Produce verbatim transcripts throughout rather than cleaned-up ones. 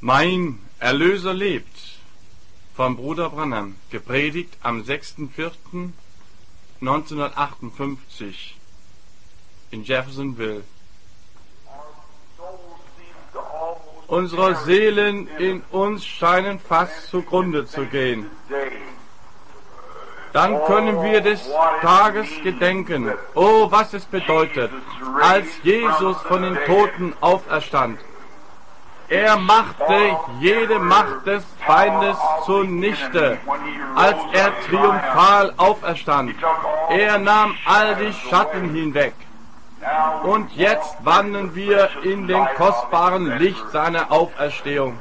Mein Erlöser lebt, von Bruder Branham, gepredigt am sechster vierter neunzehnhundertachtundfünfzig in Jeffersonville. Unsere Seelen in uns scheinen fast zugrunde zu gehen. Dann können wir des Tages gedenken. Oh, was es bedeutet, als Jesus von den Toten auferstand. Er machte jede Macht des Feindes zunichte, als er triumphal auferstand. Er nahm all die Schatten hinweg. Und jetzt wandeln wir in den kostbaren Licht seiner Auferstehung.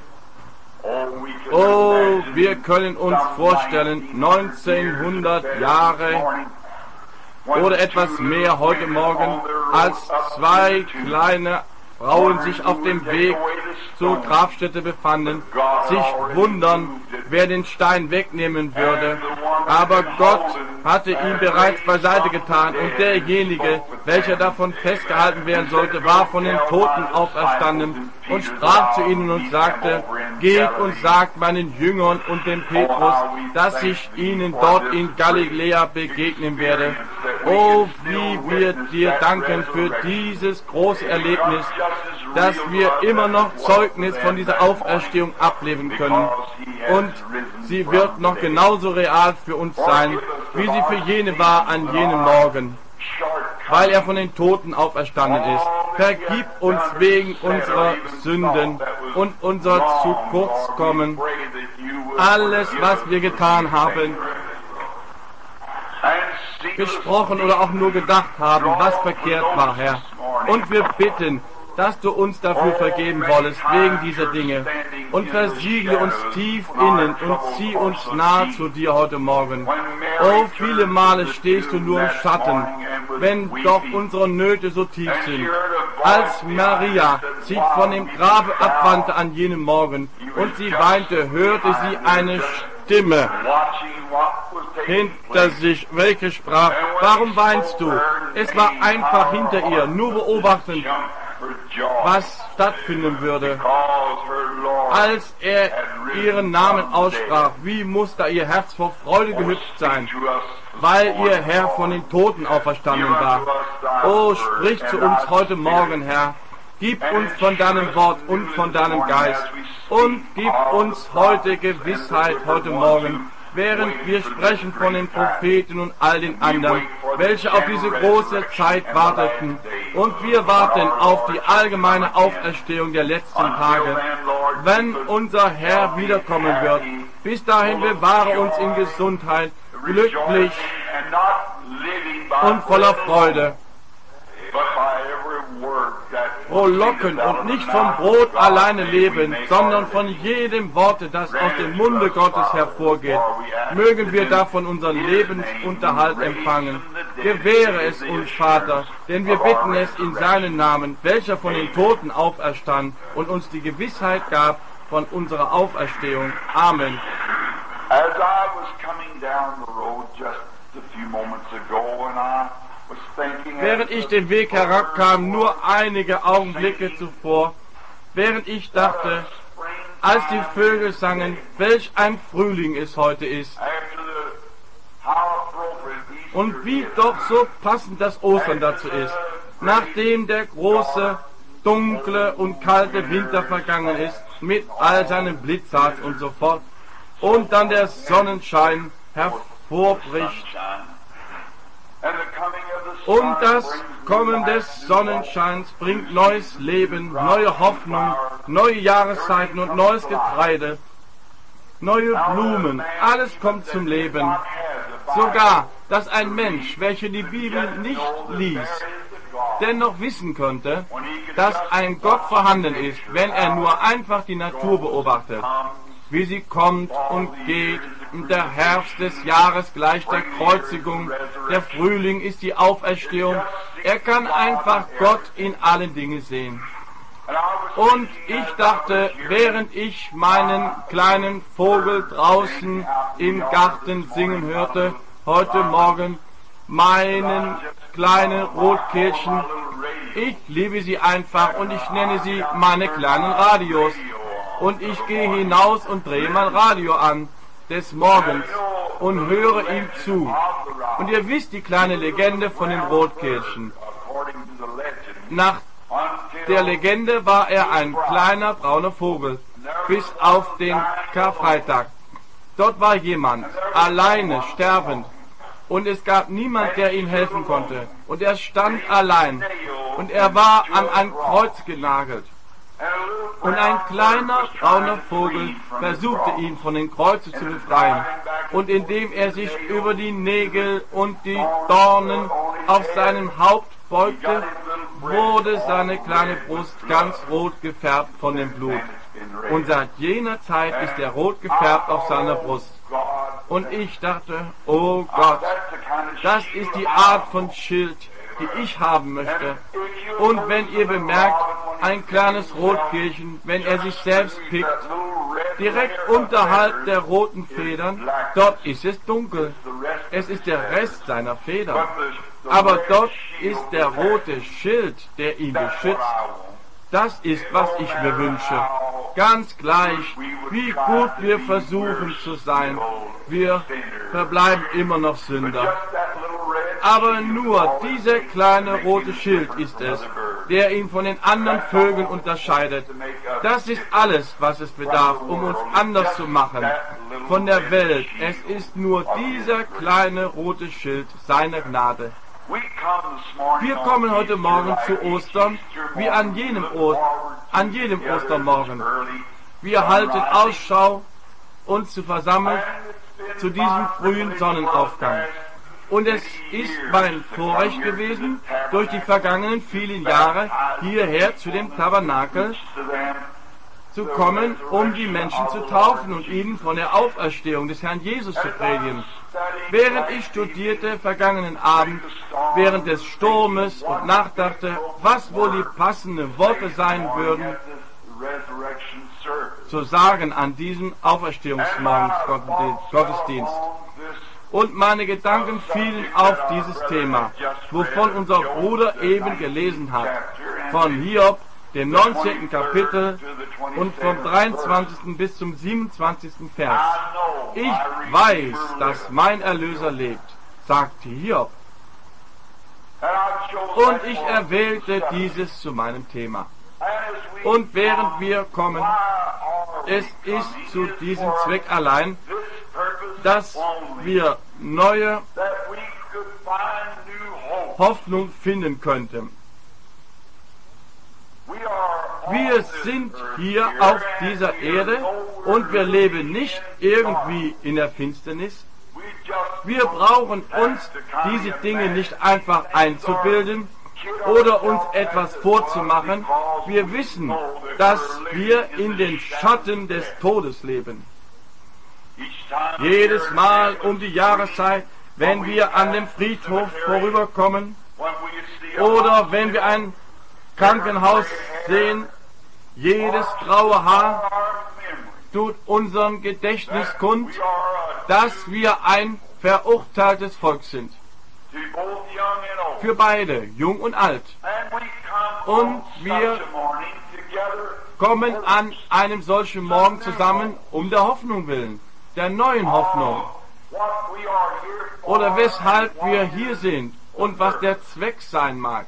Oh, wir können uns vorstellen, neunzehnhundert Jahre oder etwas mehr heute Morgen, als zwei kleine Frauen sich auf dem Weg zur Grabstätte befanden, sich wundern, wer den Stein wegnehmen würde. Aber Gott hatte ihn bereits beiseite getan und derjenige, welcher davon festgehalten werden sollte, war von den Toten auferstanden und sprach zu ihnen und sagte: Geht und sagt meinen Jüngern und dem Petrus, dass ich ihnen dort in Galiläa begegnen werde. Oh, wie wir dir danken für dieses große Erlebnis, dass wir immer noch Zeugnis von dieser Auferstehung ablegen können. Und sie wird noch genauso real für uns sein, wie sie für jene war an jenem Morgen, weil er von den Toten auferstanden ist. Vergib uns wegen unserer Sünden und unser zu kurz kommen, alles, was wir getan haben, gesprochen oder auch nur gedacht haben, was verkehrt war, Herr. Und wir bitten, dass du uns dafür vergeben wollest, wegen dieser Dinge. Und versiegle uns tief innen und zieh uns nahe zu dir heute Morgen. Oh, viele Male stehst du nur im Schatten, wenn doch unsere Nöte so tief sind. Als Maria sich von dem Grabe abwandte an jenem Morgen und sie weinte, hörte sie eine Stimme hinter sich, welche sprach: Warum weinst du? Es war einfach hinter ihr, nur beobachtend, was stattfinden würde. Als er ihren Namen aussprach, wie muss da ihr Herz vor Freude gehüpft sein, weil ihr Herr von den Toten auferstanden war. Oh, sprich zu uns heute Morgen, Herr. Gib uns von deinem Wort und von deinem Geist und gib uns heute Gewissheit heute Morgen, während wir sprechen von den Propheten und all den anderen, welche auf diese große Zeit warteten. Und wir warten auf die allgemeine Auferstehung der letzten Tage, wenn unser Herr wiederkommen wird. Bis dahin bewahre uns in Gesundheit, glücklich und voller Freude. Frohlocken und nicht vom Brot alleine leben, sondern von jedem Worte, das aus dem Munde Gottes hervorgeht. Mögen wir davon unseren Lebensunterhalt empfangen. Gewähre es uns, Vater, denn wir bitten es in seinen Namen, welcher von den Toten auferstand und uns die Gewissheit gab von unserer Auferstehung. Amen. As I was coming down the road just a few moments ago, and I Während ich den Weg herabkam, nur einige Augenblicke zuvor, während ich dachte, als die Vögel sangen, welch ein Frühling es heute ist. Und wie doch so passend das Ostern dazu ist, nachdem der große, dunkle und kalte Winter vergangen ist, mit all seinem Blitzharz und so fort, und dann der Sonnenschein hervorbricht. Und das Kommen des Sonnenscheins bringt neues Leben, neue Hoffnung, neue Jahreszeiten und neues Getreide, neue Blumen. Alles kommt zum Leben. Sogar, dass ein Mensch, welcher die Bibel nicht liest, dennoch wissen könnte, dass ein Gott vorhanden ist, wenn er nur einfach die Natur beobachtet, wie sie kommt und geht. Und der Herbst des Jahres gleicht der Kreuzigung, der Frühling ist die Auferstehung. Er kann einfach Gott in allen Dingen sehen. Und ich dachte, während ich meinen kleinen Vogel draußen im Garten singen hörte, heute Morgen, meinen kleinen Rotkehlchen, ich liebe sie einfach und ich nenne sie meine kleinen Radios. Und ich gehe hinaus und drehe mein Radio an, des Morgens, und höre ihm zu. Und ihr wisst die kleine Legende von den Rotkehlchen. Nach der Legende war er ein kleiner brauner Vogel, bis auf den Karfreitag. Dort war jemand, alleine, sterbend, und es gab niemand, der ihm helfen konnte. Und er stand allein, und er war an ein Kreuz genagelt. Und ein kleiner brauner Vogel versuchte ihn von den Kreuzen zu befreien. Und indem er sich über die Nägel und die Dornen auf seinem Haupt beugte, wurde seine kleine Brust ganz rot gefärbt von dem Blut. Und seit jener Zeit ist er rot gefärbt auf seiner Brust. Und ich dachte, oh Gott, das ist die Art von Schild, die ich haben möchte. Und wenn ihr bemerkt, ein kleines Rotkehlchen, wenn er sich selbst pickt, direkt unterhalb der roten Federn, dort ist es dunkel. Es ist der Rest seiner Federn. Aber dort ist der rote Schild, der ihn beschützt. Das ist, was ich mir wünsche. Ganz gleich, wie gut wir versuchen zu sein, wir verbleiben immer noch Sünder. Aber nur dieser kleine rote Schild ist es, der ihn von den anderen Vögeln unterscheidet. Das ist alles, was es bedarf, um uns anders zu machen von der Welt. Es ist nur dieser kleine rote Schild seiner Gnade. Wir kommen heute Morgen zu Ostern, wie an jenem, o an jenem Ostermorgen. Wir halten Ausschau, uns zu versammeln zu diesem frühen Sonnenaufgang. Und es ist mein Vorrecht gewesen, durch die vergangenen vielen Jahre hierher zu dem Tabernakel zu kommen, um die Menschen zu taufen und ihnen von der Auferstehung des Herrn Jesus zu predigen. Während ich studierte vergangenen Abend, während des Sturmes und nachdachte, was wohl die passenden Worte sein würden, zu sagen an diesem Auferstehungsmorgens Gottesdienst. Und meine Gedanken fielen auf dieses Thema, wovon unser Bruder eben gelesen hat, von Hiob, dem neunzehnten Kapitel und vom dreiundzwanzigsten bis zum siebenundzwanzigsten Vers. Ich weiß, dass mein Erlöser lebt, sagte Hiob. Und ich erwählte dieses zu meinem Thema. Und während wir kommen, es ist zu diesem Zweck allein, dass wir neue Hoffnung finden könnten. Wir sind hier auf dieser Erde und wir leben nicht irgendwie in der Finsternis. Wir brauchen uns diese Dinge nicht einfach einzubilden oder uns etwas vorzumachen. Wir wissen, dass wir in den Schatten des Todes leben. Jedes Mal um die Jahreszeit, wenn wir an dem Friedhof vorüberkommen oder wenn wir ein Krankenhaus sehen, jedes graue Haar tut unserem Gedächtnis kund, dass wir ein verurteiltes Volk sind. Für beide, jung und alt. Und wir kommen an einem solchen Morgen zusammen, um der Hoffnung willen, der neuen Hoffnung. Oder weshalb wir hier sind und was der Zweck sein mag.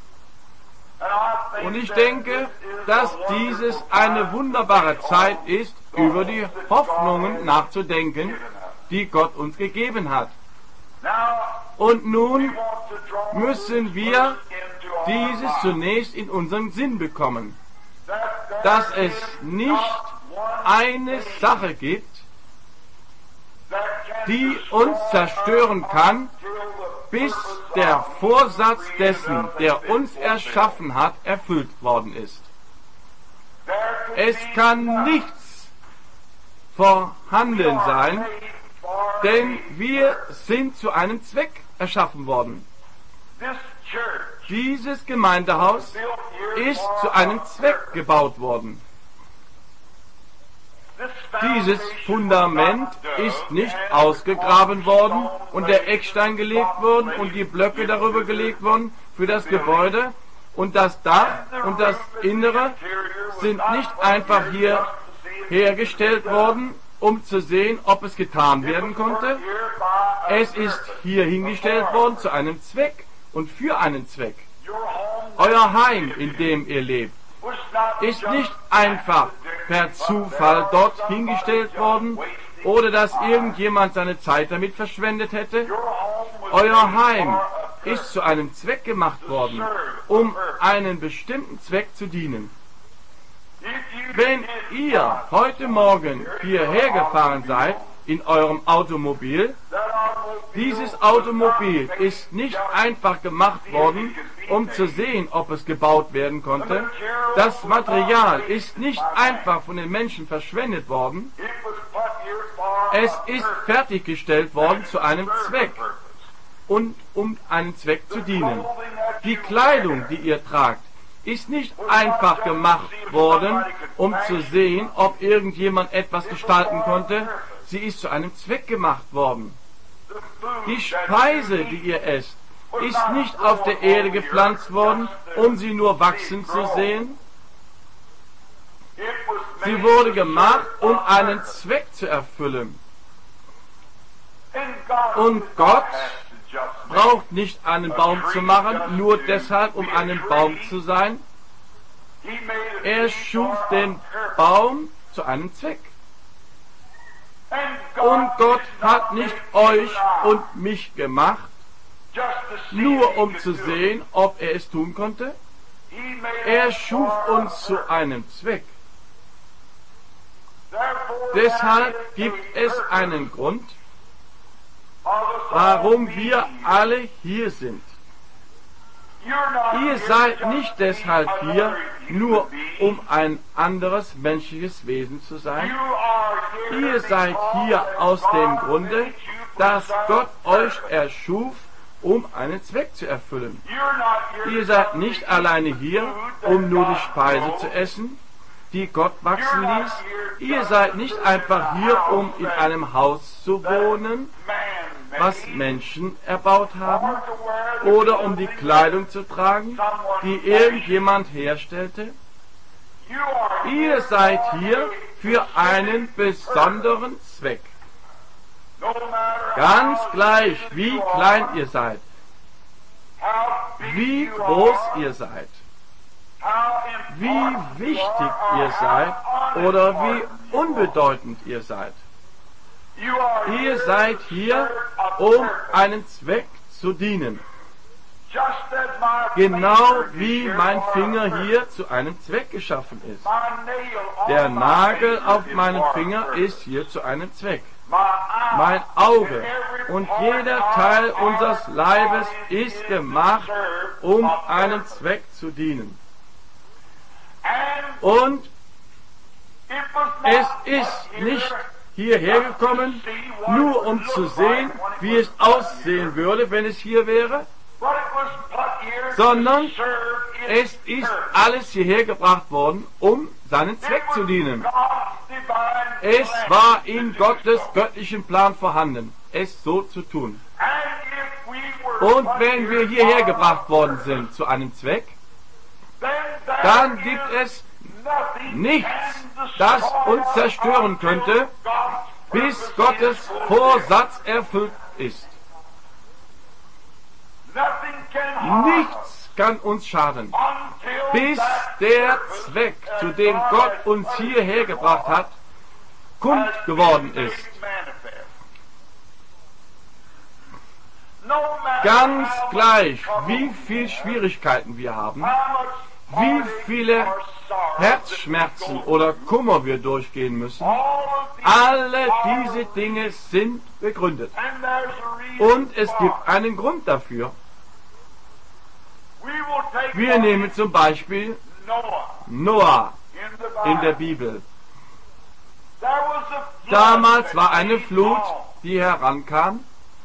Und ich denke, dass dieses eine wunderbare Zeit ist, über die Hoffnungen nachzudenken, die Gott uns gegeben hat. Und nun müssen wir dieses zunächst in unseren Sinn bekommen, dass es nicht eine Sache gibt, die uns zerstören kann, bis der Vorsatz dessen, der uns erschaffen hat, erfüllt worden ist. Es kann nichts vorhanden sein, denn wir sind zu einem Zweck erschaffen worden. Dieses Gemeindehaus ist zu einem Zweck gebaut worden. Dieses Fundament ist nicht ausgegraben worden und der Eckstein gelegt worden und die Blöcke darüber gelegt worden für das Gebäude, und das Dach und das Innere sind nicht einfach hier hergestellt worden, um zu sehen, ob es getan werden konnte. Es ist hier hingestellt worden zu einem Zweck und für einen Zweck. Euer Heim, in dem ihr lebt, ist nicht einfach per Zufall dort hingestellt worden oder dass irgendjemand seine Zeit damit verschwendet hätte. Euer Heim ist zu einem Zweck gemacht worden, um einen bestimmten Zweck zu dienen. Wenn ihr heute Morgen hierher gefahren seid in eurem Automobil, dieses Automobil ist nicht einfach gemacht worden, um zu sehen, ob es gebaut werden konnte. Das Material ist nicht einfach von den Menschen verschwendet worden. Es ist fertiggestellt worden zu einem Zweck und um einen Zweck zu dienen. Die Kleidung, die ihr tragt, ist nicht einfach gemacht worden, um zu sehen, ob irgendjemand etwas gestalten konnte. Sie ist zu einem Zweck gemacht worden. Die Speise, die ihr esst, ist nicht auf der Erde gepflanzt worden, um sie nur wachsen zu sehen. Sie wurde gemacht, um einen Zweck zu erfüllen. Und Gott braucht nicht einen Baum zu machen, nur deshalb, um einen Baum zu sein. Er schuf den Baum zu einem Zweck. Und Gott hat nicht euch und mich gemacht, nur um zu sehen, ob er es tun konnte. Er schuf uns zu einem Zweck. Deshalb gibt es einen Grund, warum wir alle hier sind. Ihr seid nicht deshalb hier, nur um ein anderes menschliches Wesen zu sein. Ihr seid hier aus dem Grunde, dass Gott euch erschuf, um einen Zweck zu erfüllen. Ihr seid nicht alleine hier, um nur die Speise zu essen, die Gott wachsen ließ. Ihr seid nicht einfach hier, um in einem Haus zu wohnen, was Menschen erbaut haben, oder um die Kleidung zu tragen, die irgendjemand herstellte. Ihr seid hier für einen besonderen Zweck. Ganz gleich, wie klein ihr seid, wie groß ihr seid, wie wichtig ihr seid oder wie unbedeutend ihr seid. Ihr seid hier, um einen Zweck zu dienen. Genau wie mein Finger hier zu einem Zweck geschaffen ist. Der Nagel auf meinem Finger ist hier zu einem Zweck. Mein Auge und jeder Teil unseres Leibes ist gemacht, um einen Zweck zu dienen. Und es ist nicht hierher gekommen, nur um zu sehen, wie es aussehen würde, wenn es hier wäre, sondern es ist alles hierher gebracht worden, um seinen Zweck zu dienen. Es war in Gottes göttlichen Plan vorhanden, es so zu tun. Und wenn wir hierher gebracht worden sind zu einem Zweck, dann gibt es nichts, das uns zerstören könnte, bis Gottes Vorsatz erfüllt ist. Nichts kann uns schaden, bis der Zweck, zu dem Gott uns hierher gebracht hat, kund geworden ist. Ganz gleich, wie viele Schwierigkeiten wir haben, wie viele Herzschmerzen oder Kummer wir durchgehen müssen, alle diese Dinge sind begründet. Und es gibt einen Grund dafür. Wir nehmen zum Beispiel Noah in der Bibel. Damals war eine Flut, die herankam,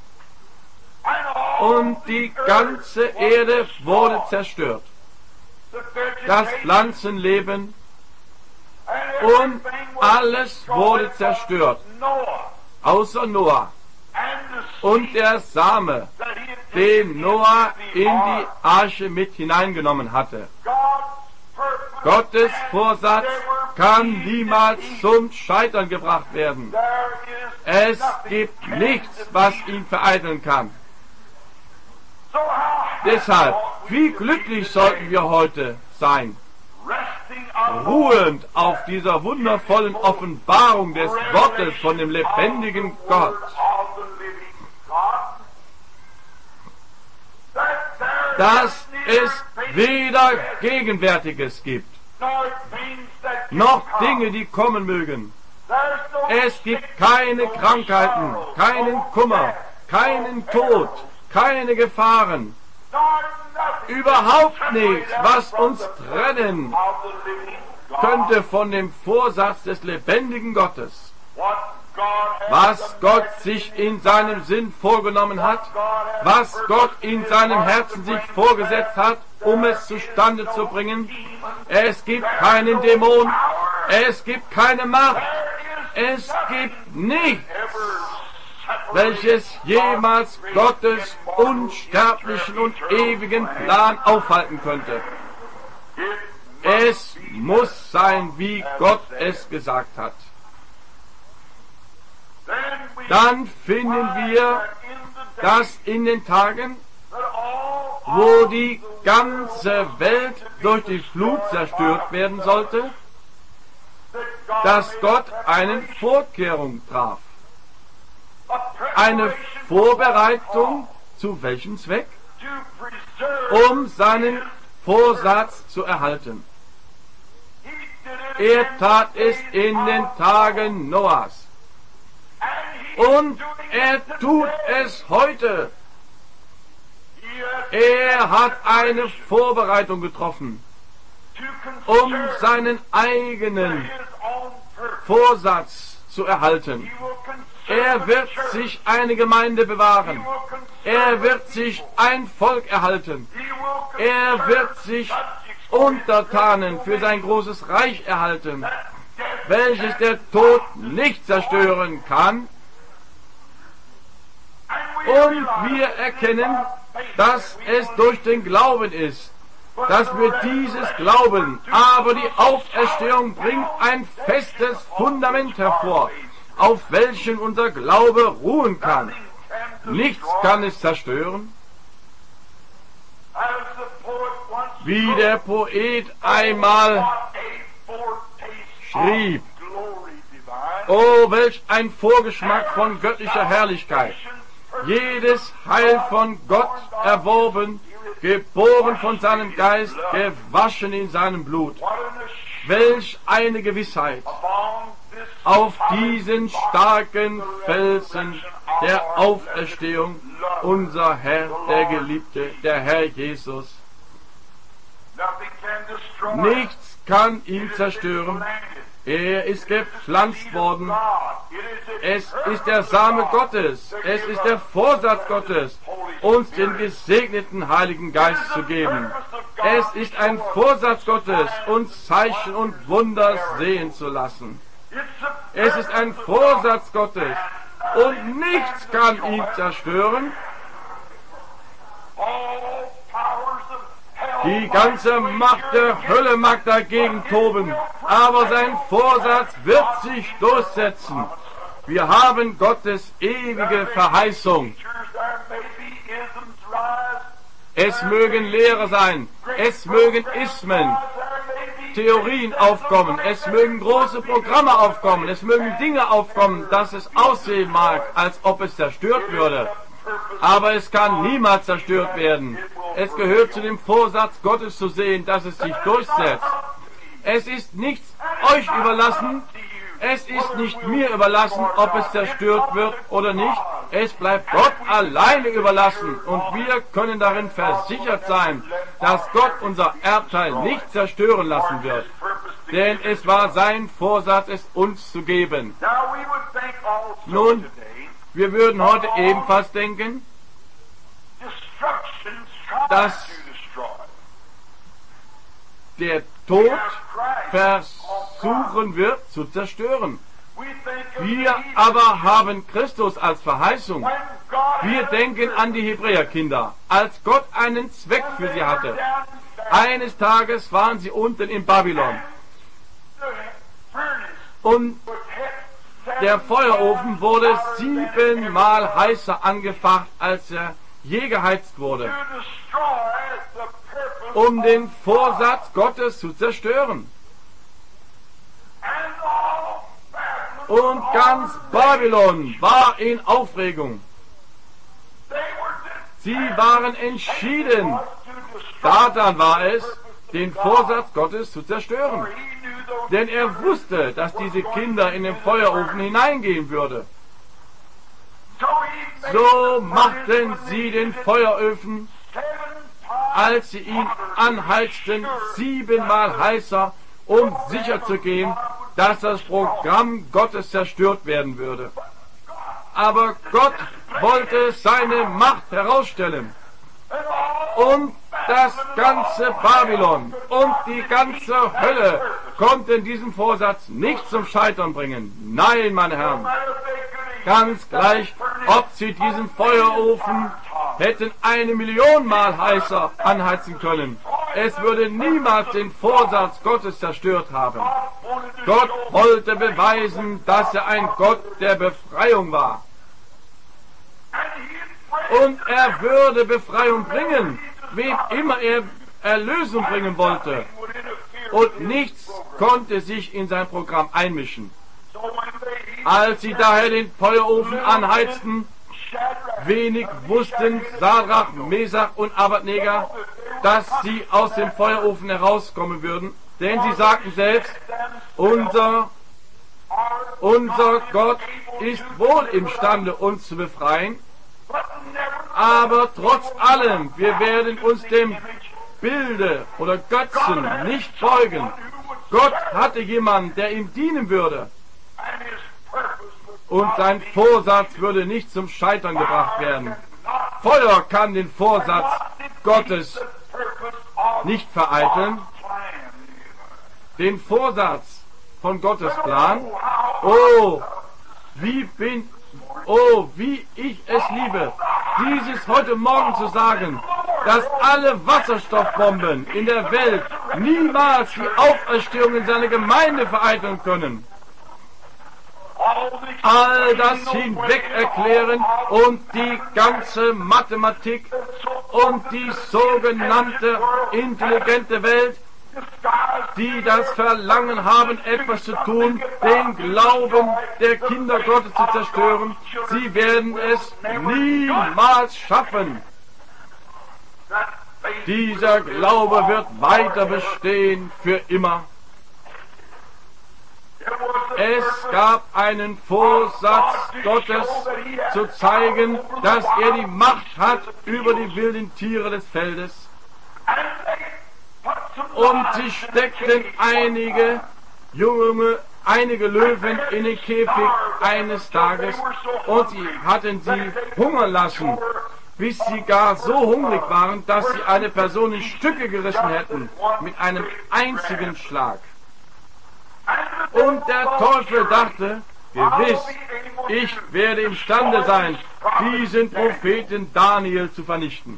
und die ganze Erde wurde zerstört. Das Pflanzenleben und alles wurde zerstört, außer Noah und der Same, den Noah in die Arche mit hineingenommen hatte. Gottes Vorsatz kann niemals zum Scheitern gebracht werden. Es gibt nichts, was ihn vereiteln kann. Deshalb, wie glücklich sollten wir heute sein, ruhend auf dieser wundervollen Offenbarung des Wortes von dem lebendigen Gott, dass es weder Gegenwärtiges gibt, noch Dinge, die kommen mögen. Es gibt keine Krankheiten, keinen Kummer, keinen Tod, keine Gefahren, überhaupt nichts, was uns trennen könnte von dem Vorsatz des lebendigen Gottes. Was Gott sich in seinem Sinn vorgenommen hat, was Gott in seinem Herzen sich vorgesetzt hat, um es zustande zu bringen. Es gibt keinen Dämon, es gibt keine Macht, es gibt nichts, welches jemals Gottes unsterblichen und ewigen Plan aufhalten könnte. Es muss sein, wie Gott es gesagt hat. Dann finden wir, dass in den Tagen, wo die ganze Welt durch die Flut zerstört werden sollte, dass Gott eine Vorkehrung traf. Eine Vorbereitung zu welchem Zweck? Um seinen Vorsatz zu erhalten. Er tat es in den Tagen Noahs. Und er tut es heute. Er hat eine Vorbereitung getroffen, um seinen eigenen Vorsatz zu erhalten. Er wird sich eine Gemeinde bewahren. Er wird sich ein Volk erhalten. Er wird sich Untertanen für sein großes Reich erhalten, welches der Tod nicht zerstören kann. Und wir erkennen, dass es durch den Glauben ist, dass wir dieses glauben. Aber die Auferstehung bringt ein festes Fundament hervor, auf welchem unser Glaube ruhen kann. Nichts kann es zerstören. Wie der Poet einmal schrieb: Oh, welch ein Vorgeschmack von göttlicher Herrlichkeit! Jedes Heil von Gott erworben, geboren von seinem Geist, gewaschen in seinem Blut. Welch eine Gewissheit auf diesen starken Felsen der Auferstehung, unser Herr, der Geliebte, der Herr Jesus. Nichts kann ihn zerstören. Er ist gepflanzt worden. Es ist der Same Gottes. Es ist der Vorsatz Gottes, uns den gesegneten Heiligen Geist zu geben. Es ist ein Vorsatz Gottes, uns Zeichen und Wunder sehen zu lassen. Es ist ein Vorsatz Gottes und nichts kann ihn zerstören. Die ganze Macht der Hölle mag dagegen toben, aber sein Vorsatz wird sich durchsetzen. Wir haben Gottes ewige Verheißung. Es mögen Lehre sein, es mögen Ismen, Theorien aufkommen, es mögen große Programme aufkommen, es mögen Dinge aufkommen, dass es aussehen mag, als ob es zerstört würde. Aber es kann niemals zerstört werden. Es gehört zu dem Vorsatz Gottes zu sehen, dass es sich durchsetzt. Es ist nichts euch überlassen, es ist nicht mir überlassen, ob es zerstört wird oder nicht. Es bleibt Gott alleine überlassen und wir können darin versichert sein, dass Gott unser Erbteil nicht zerstören lassen wird. Denn es war sein Vorsatz, es uns zu geben. Nun, wir würden heute ebenfalls denken, dass der Tod versuchen wird zu zerstören. Wir aber haben Christus als Verheißung. Wir denken an die Hebräerkinder, als Gott einen Zweck für sie hatte. Eines Tages waren sie unten in Babylon und der Feuerofen wurde siebenmal heißer angefacht, als er je geheizt wurde, um den Vorsatz Gottes zu zerstören. Und ganz Babylon war in Aufregung. Sie waren entschieden. Satan war es, den Vorsatz Gottes zu zerstören. Denn er wusste, dass diese Kinder in den Feuerofen hineingehen würden. So machten sie den Feuerofen, als sie ihn anheizten, siebenmal heißer, um sicherzugehen, dass das Programm Gottes zerstört werden würde. Aber Gott wollte seine Macht herausstellen. Und das ganze Babylon und die ganze Hölle konnten diesen Vorsatz nicht zum Scheitern bringen. Nein, meine Herren, ganz gleich, ob sie diesen Feuerofen hätten eine Million Mal heißer anheizen können. Es würde niemals den Vorsatz Gottes zerstört haben. Gott wollte beweisen, dass er ein Gott der Befreiung war. Und er würde Befreiung bringen, wem immer er Erlösung bringen wollte. Und nichts konnte sich in sein Programm einmischen. Als sie daher den Feuerofen anheizten, wenig wussten Sadrach, Mesach und Abednego, dass sie aus dem Feuerofen herauskommen würden, denn sie sagten selbst, unser, unser Gott ist wohl imstande, uns zu befreien, aber trotz allem, wir werden uns dem Bilde oder Götzen nicht beugen. Gott hatte jemanden, der ihm dienen würde. Und sein Vorsatz würde nicht zum Scheitern gebracht werden. Feuer kann den Vorsatz Gottes nicht vereiteln. Den Vorsatz von Gottes Plan. Oh, wie bin, oh, wie ich es liebe, dieses heute Morgen zu sagen, dass alle Wasserstoffbomben in der Welt niemals die Auferstehung in seiner Gemeinde vereiteln können. All das hinweg erklären und die ganze Mathematik und die sogenannte intelligente Welt, die das Verlangen haben, etwas zu tun, den Glauben der Kinder Gottes zu zerstören, sie werden es niemals schaffen. Dieser Glaube wird weiter bestehen für immer. Es gab einen Vorsatz Gottes zu zeigen, dass er die Macht hat über die wilden Tiere des Feldes. Und sie steckten einige junge, einige Löwen in den Käfig eines Tages und sie hatten sie hungern lassen, bis sie gar so hungrig waren, dass sie eine Person in Stücke gerissen hätten mit einem einzigen Schlag. Und der Teufel dachte, gewiss, ich werde imstande sein, diesen Propheten Daniel zu vernichten.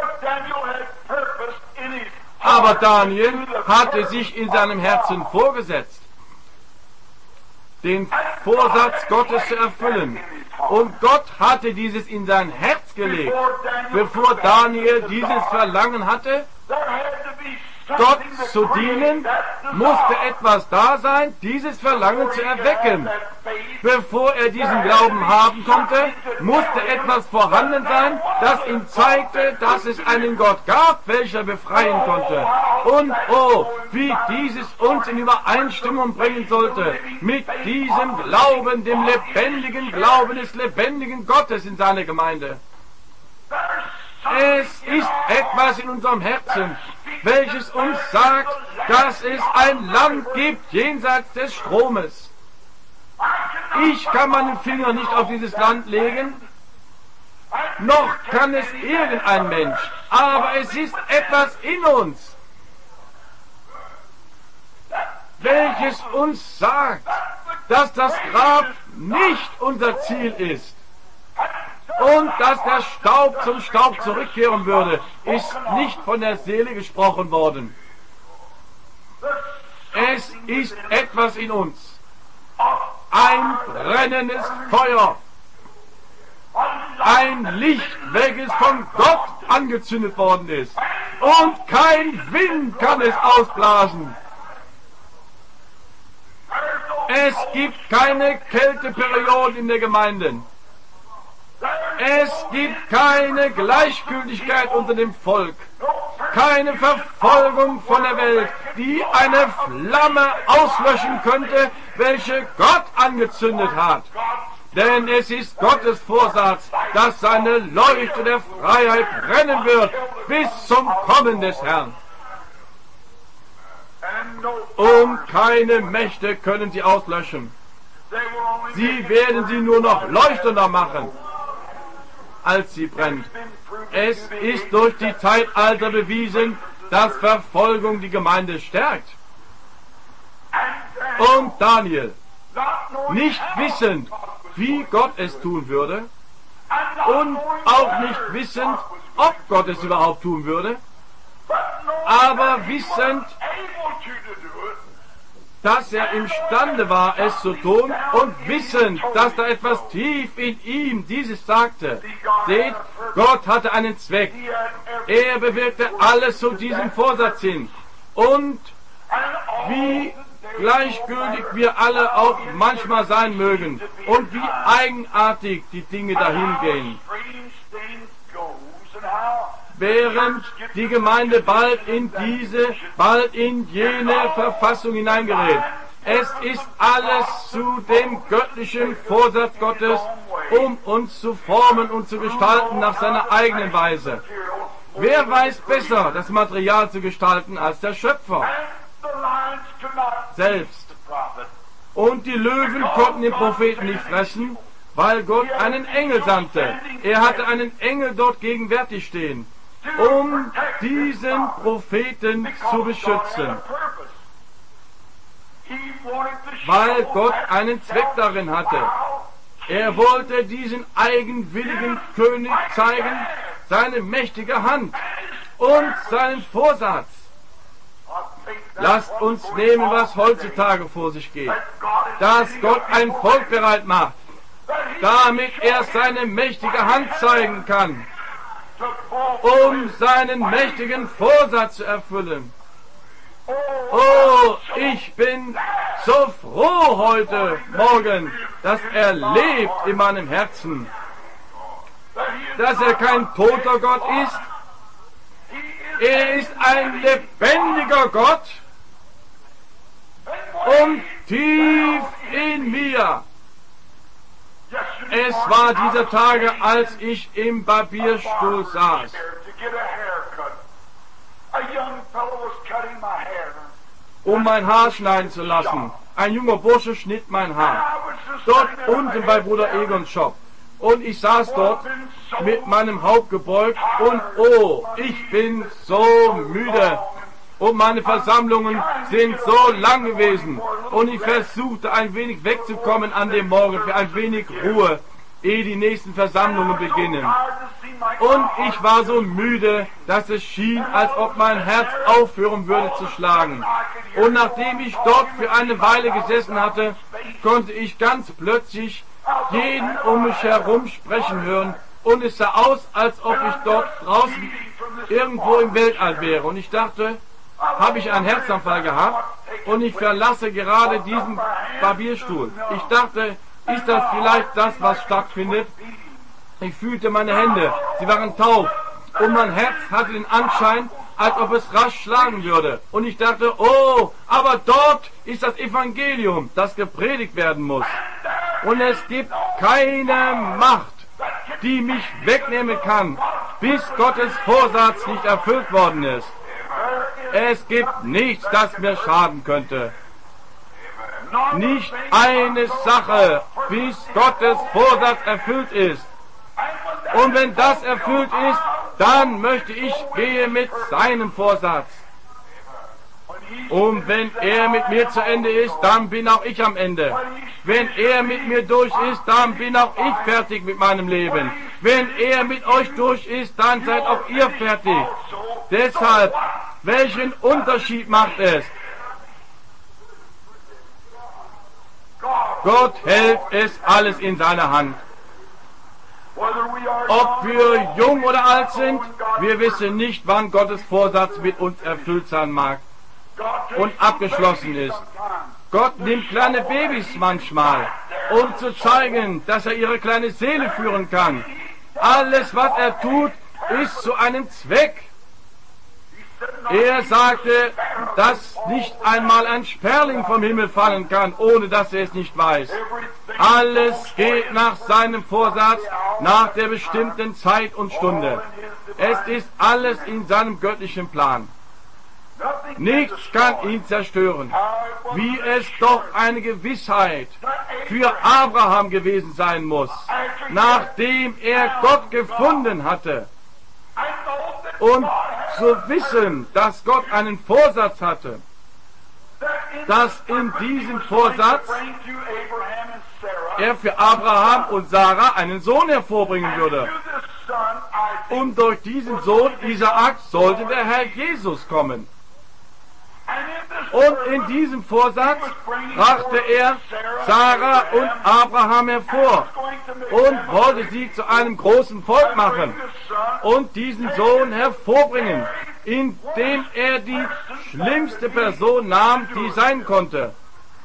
Aber Daniel hatte sich in seinem Herzen vorgesetzt, den Vorsatz Gottes zu erfüllen. Und Gott hatte dieses in sein Herz gelegt. Bevor Daniel dieses Verlangen hatte, Gott zu dienen, musste etwas da sein, dieses Verlangen zu erwecken. Bevor er diesen Glauben haben konnte, musste etwas vorhanden sein, das ihm zeigte, dass es einen Gott gab, welcher befreien konnte. Und oh, wie dieses uns in Übereinstimmung bringen sollte mit diesem Glauben, dem lebendigen Glauben des lebendigen Gottes in seiner Gemeinde. Es ist etwas in unserem Herzen, welches uns sagt, dass es ein Land gibt jenseits des Stromes. Ich kann meinen Finger nicht auf dieses Land legen, noch kann es irgendein Mensch, aber es ist etwas in uns, welches uns sagt, dass das Grab nicht unser Ziel ist. und dass der Staub zum Staub zurückkehren würde, ist nicht von der Seele gesprochen worden. Es ist etwas in uns, ein brennendes Feuer, ein Licht, welches von Gott angezündet worden ist, und kein Wind kann es ausblasen. Es gibt keine Kälteperiode in der Gemeinde. Es gibt keine Gleichgültigkeit unter dem Volk, keine Verfolgung von der Welt, die eine Flamme auslöschen könnte, welche Gott angezündet hat. Denn es ist Gottes Vorsatz, dass seine Leuchte der Freiheit brennen wird bis zum Kommen des Herrn. Und keine Mächte können sie auslöschen. Sie werden sie nur noch leuchtender machen, als sie brennt. Es ist durch die Zeitalter bewiesen, dass Verfolgung die Gemeinde stärkt. Und Daniel, nicht wissend, wie Gott es tun würde, und auch nicht wissend, ob Gott es überhaupt tun würde, aber wissend, dass er imstande war, es zu tun, und wissend, dass da etwas tief in ihm dieses sagte. Seht, Gott hatte einen Zweck. Er bewirkte alles zu diesem Vorsatz hin. Und wie gleichgültig wir alle auch manchmal sein mögen und wie eigenartig die Dinge dahin gehen, während die Gemeinde bald in diese, bald in jene Verfassung hineingerät. Es ist alles zu dem göttlichen Vorsatz Gottes, um uns zu formen und zu gestalten nach seiner eigenen Weise. Wer weiß besser, das Material zu gestalten als der Schöpfer selbst? Und die Löwen konnten den Propheten nicht fressen, weil Gott einen Engel sandte. Er hatte einen Engel dort gegenwärtig stehen, um diesen Propheten zu beschützen, weil Gott einen Zweck darin hatte. Er wollte diesen eigenwilligen König zeigen, seine mächtige Hand und seinen Vorsatz. Lasst uns nehmen, was heutzutage vor sich geht, dass Gott ein Volk bereit macht, damit er seine mächtige Hand zeigen kann, um seinen mächtigen Vorsatz zu erfüllen. Oh, ich bin so froh heute Morgen, dass er lebt in meinem Herzen, dass er kein toter Gott ist. Er ist ein lebendiger Gott und tief in mir. Es war dieser Tage, als ich im Barbierstuhl saß. Um mein Haar schneiden zu lassen. Ein junger Bursche schnitt mein Haar. Dort unten bei Bruder Egons Shop. Und ich saß dort mit meinem Haupt gebeugt und oh, ich bin so müde. Und meine Versammlungen sind so lang gewesen. Und ich versuchte ein wenig wegzukommen an dem Morgen für ein wenig Ruhe, ehe die nächsten Versammlungen beginnen. Und ich war so müde, dass es schien, als ob mein Herz aufhören würde zu schlagen. Und nachdem ich dort für eine Weile gesessen hatte, konnte ich ganz plötzlich jeden um mich herum sprechen hören. Und es sah aus, als ob ich dort draußen irgendwo im Weltall wäre. Und ich dachte, habe ich einen Herzanfall gehabt und ich verlasse gerade diesen Barbierstuhl. Ich dachte, ist das vielleicht das, was stattfindet? Ich fühlte meine Hände, sie waren taub und mein Herz hatte den Anschein, als ob es rasch schlagen würde. Und ich dachte, oh, aber dort ist das Evangelium, das gepredigt werden muss. Und es gibt keine Macht, die mich wegnehmen kann, bis Gottes Vorsatz nicht erfüllt worden ist. Es gibt nichts, das mir schaden könnte. Nicht eine Sache, bis Gottes Vorsatz erfüllt ist. Und wenn das erfüllt ist, dann möchte ich gehen mit seinem Vorsatz. Und wenn er mit mir zu Ende ist, dann bin auch ich am Ende. Wenn er mit mir durch ist, dann bin auch ich fertig mit meinem Leben. Wenn er mit euch durch ist, dann seid auch ihr fertig. Deshalb, welchen Unterschied macht es? Gott hält es alles in seiner Hand. Ob wir jung oder alt sind, wir wissen nicht, wann Gottes Vorsatz mit uns erfüllt sein mag und abgeschlossen ist. Gott nimmt kleine Babys manchmal, um zu zeigen, dass er ihre kleine Seele führen kann. Alles, was er tut, ist zu einem Zweck. Er sagte, dass nicht einmal ein Sperling vom Himmel fallen kann, ohne dass er es nicht weiß. Alles geht nach seinem Vorsatz, nach der bestimmten Zeit und Stunde. Es ist alles in seinem göttlichen Plan. Nichts kann ihn zerstören. Wie es doch eine Gewissheit für Abraham gewesen sein muss, nachdem er Gott gefunden hatte. Und zu wissen, dass Gott einen Vorsatz hatte, dass in diesem Vorsatz er für Abraham und Sarah einen Sohn hervorbringen würde. Und durch diesen Sohn Isaak sollte der Herr Jesus kommen. Und in diesem Vorsatz brachte er Sarah und Abraham hervor und wollte sie zu einem großen Volk machen und diesen Sohn hervorbringen, indem er die schlimmste Person nahm, die sein konnte,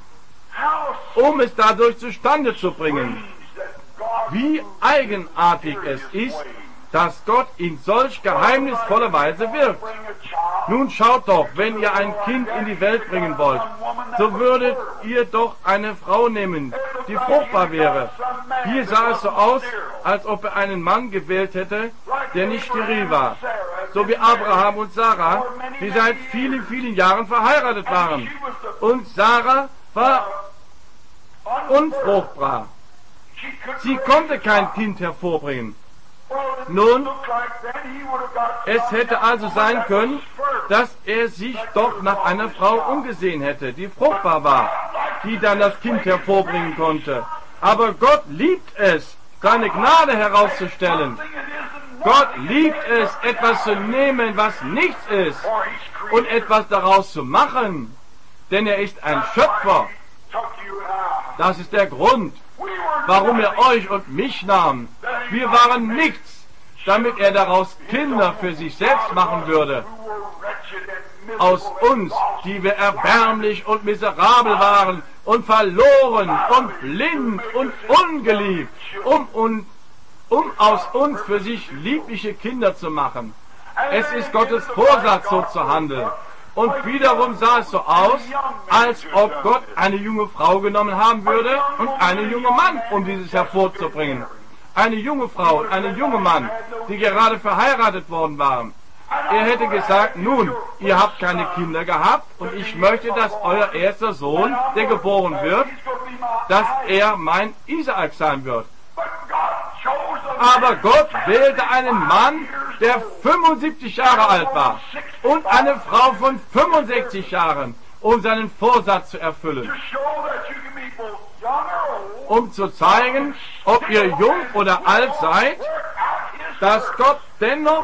um es dadurch zustande zu bringen. Wie eigenartig es ist, dass Gott in solch geheimnisvoller Weise wirkt. Nun schaut doch, wenn ihr ein Kind in die Welt bringen wollt, so würdet ihr doch eine Frau nehmen, die fruchtbar wäre. Hier sah es so aus, als ob er einen Mann gewählt hätte, der nicht steril war. So wie Abraham und Sarah, die seit vielen, vielen Jahren verheiratet waren. Und Sarah war unfruchtbar. Sie konnte kein Kind hervorbringen. Nun, es hätte also sein können, dass er sich doch nach einer Frau umgesehen hätte, die fruchtbar war, die dann das Kind hervorbringen konnte. Aber Gott liebt es, seine Gnade herauszustellen. Gott liebt es, etwas zu nehmen, was nichts ist, und etwas daraus zu machen, denn er ist ein Schöpfer. Das ist der Grund, warum er euch und mich nahm. Wir waren nichts, damit er daraus Kinder für sich selbst machen würde. Aus uns, die wir erbärmlich und miserabel waren und verloren und blind und ungeliebt, um, um, um aus uns für sich liebliche Kinder zu machen. Es ist Gottes Vorsatz, so zu handeln. Und wiederum sah es so aus, als ob Gott eine junge Frau genommen haben würde und einen jungen Mann, um dieses hervorzubringen. Eine junge Frau und einen jungen Mann, die gerade verheiratet worden waren. Er hätte gesagt, nun, ihr habt keine Kinder gehabt und ich möchte, dass euer erster Sohn, der geboren wird, dass er mein Isaak sein wird. Aber Gott wählte einen Mann, der fünfundsiebzig Jahre alt war und eine Frau von fünfundsechzig Jahren, um seinen Vorsatz zu erfüllen. Um zu zeigen, ob ihr jung oder alt seid, dass Gott dennoch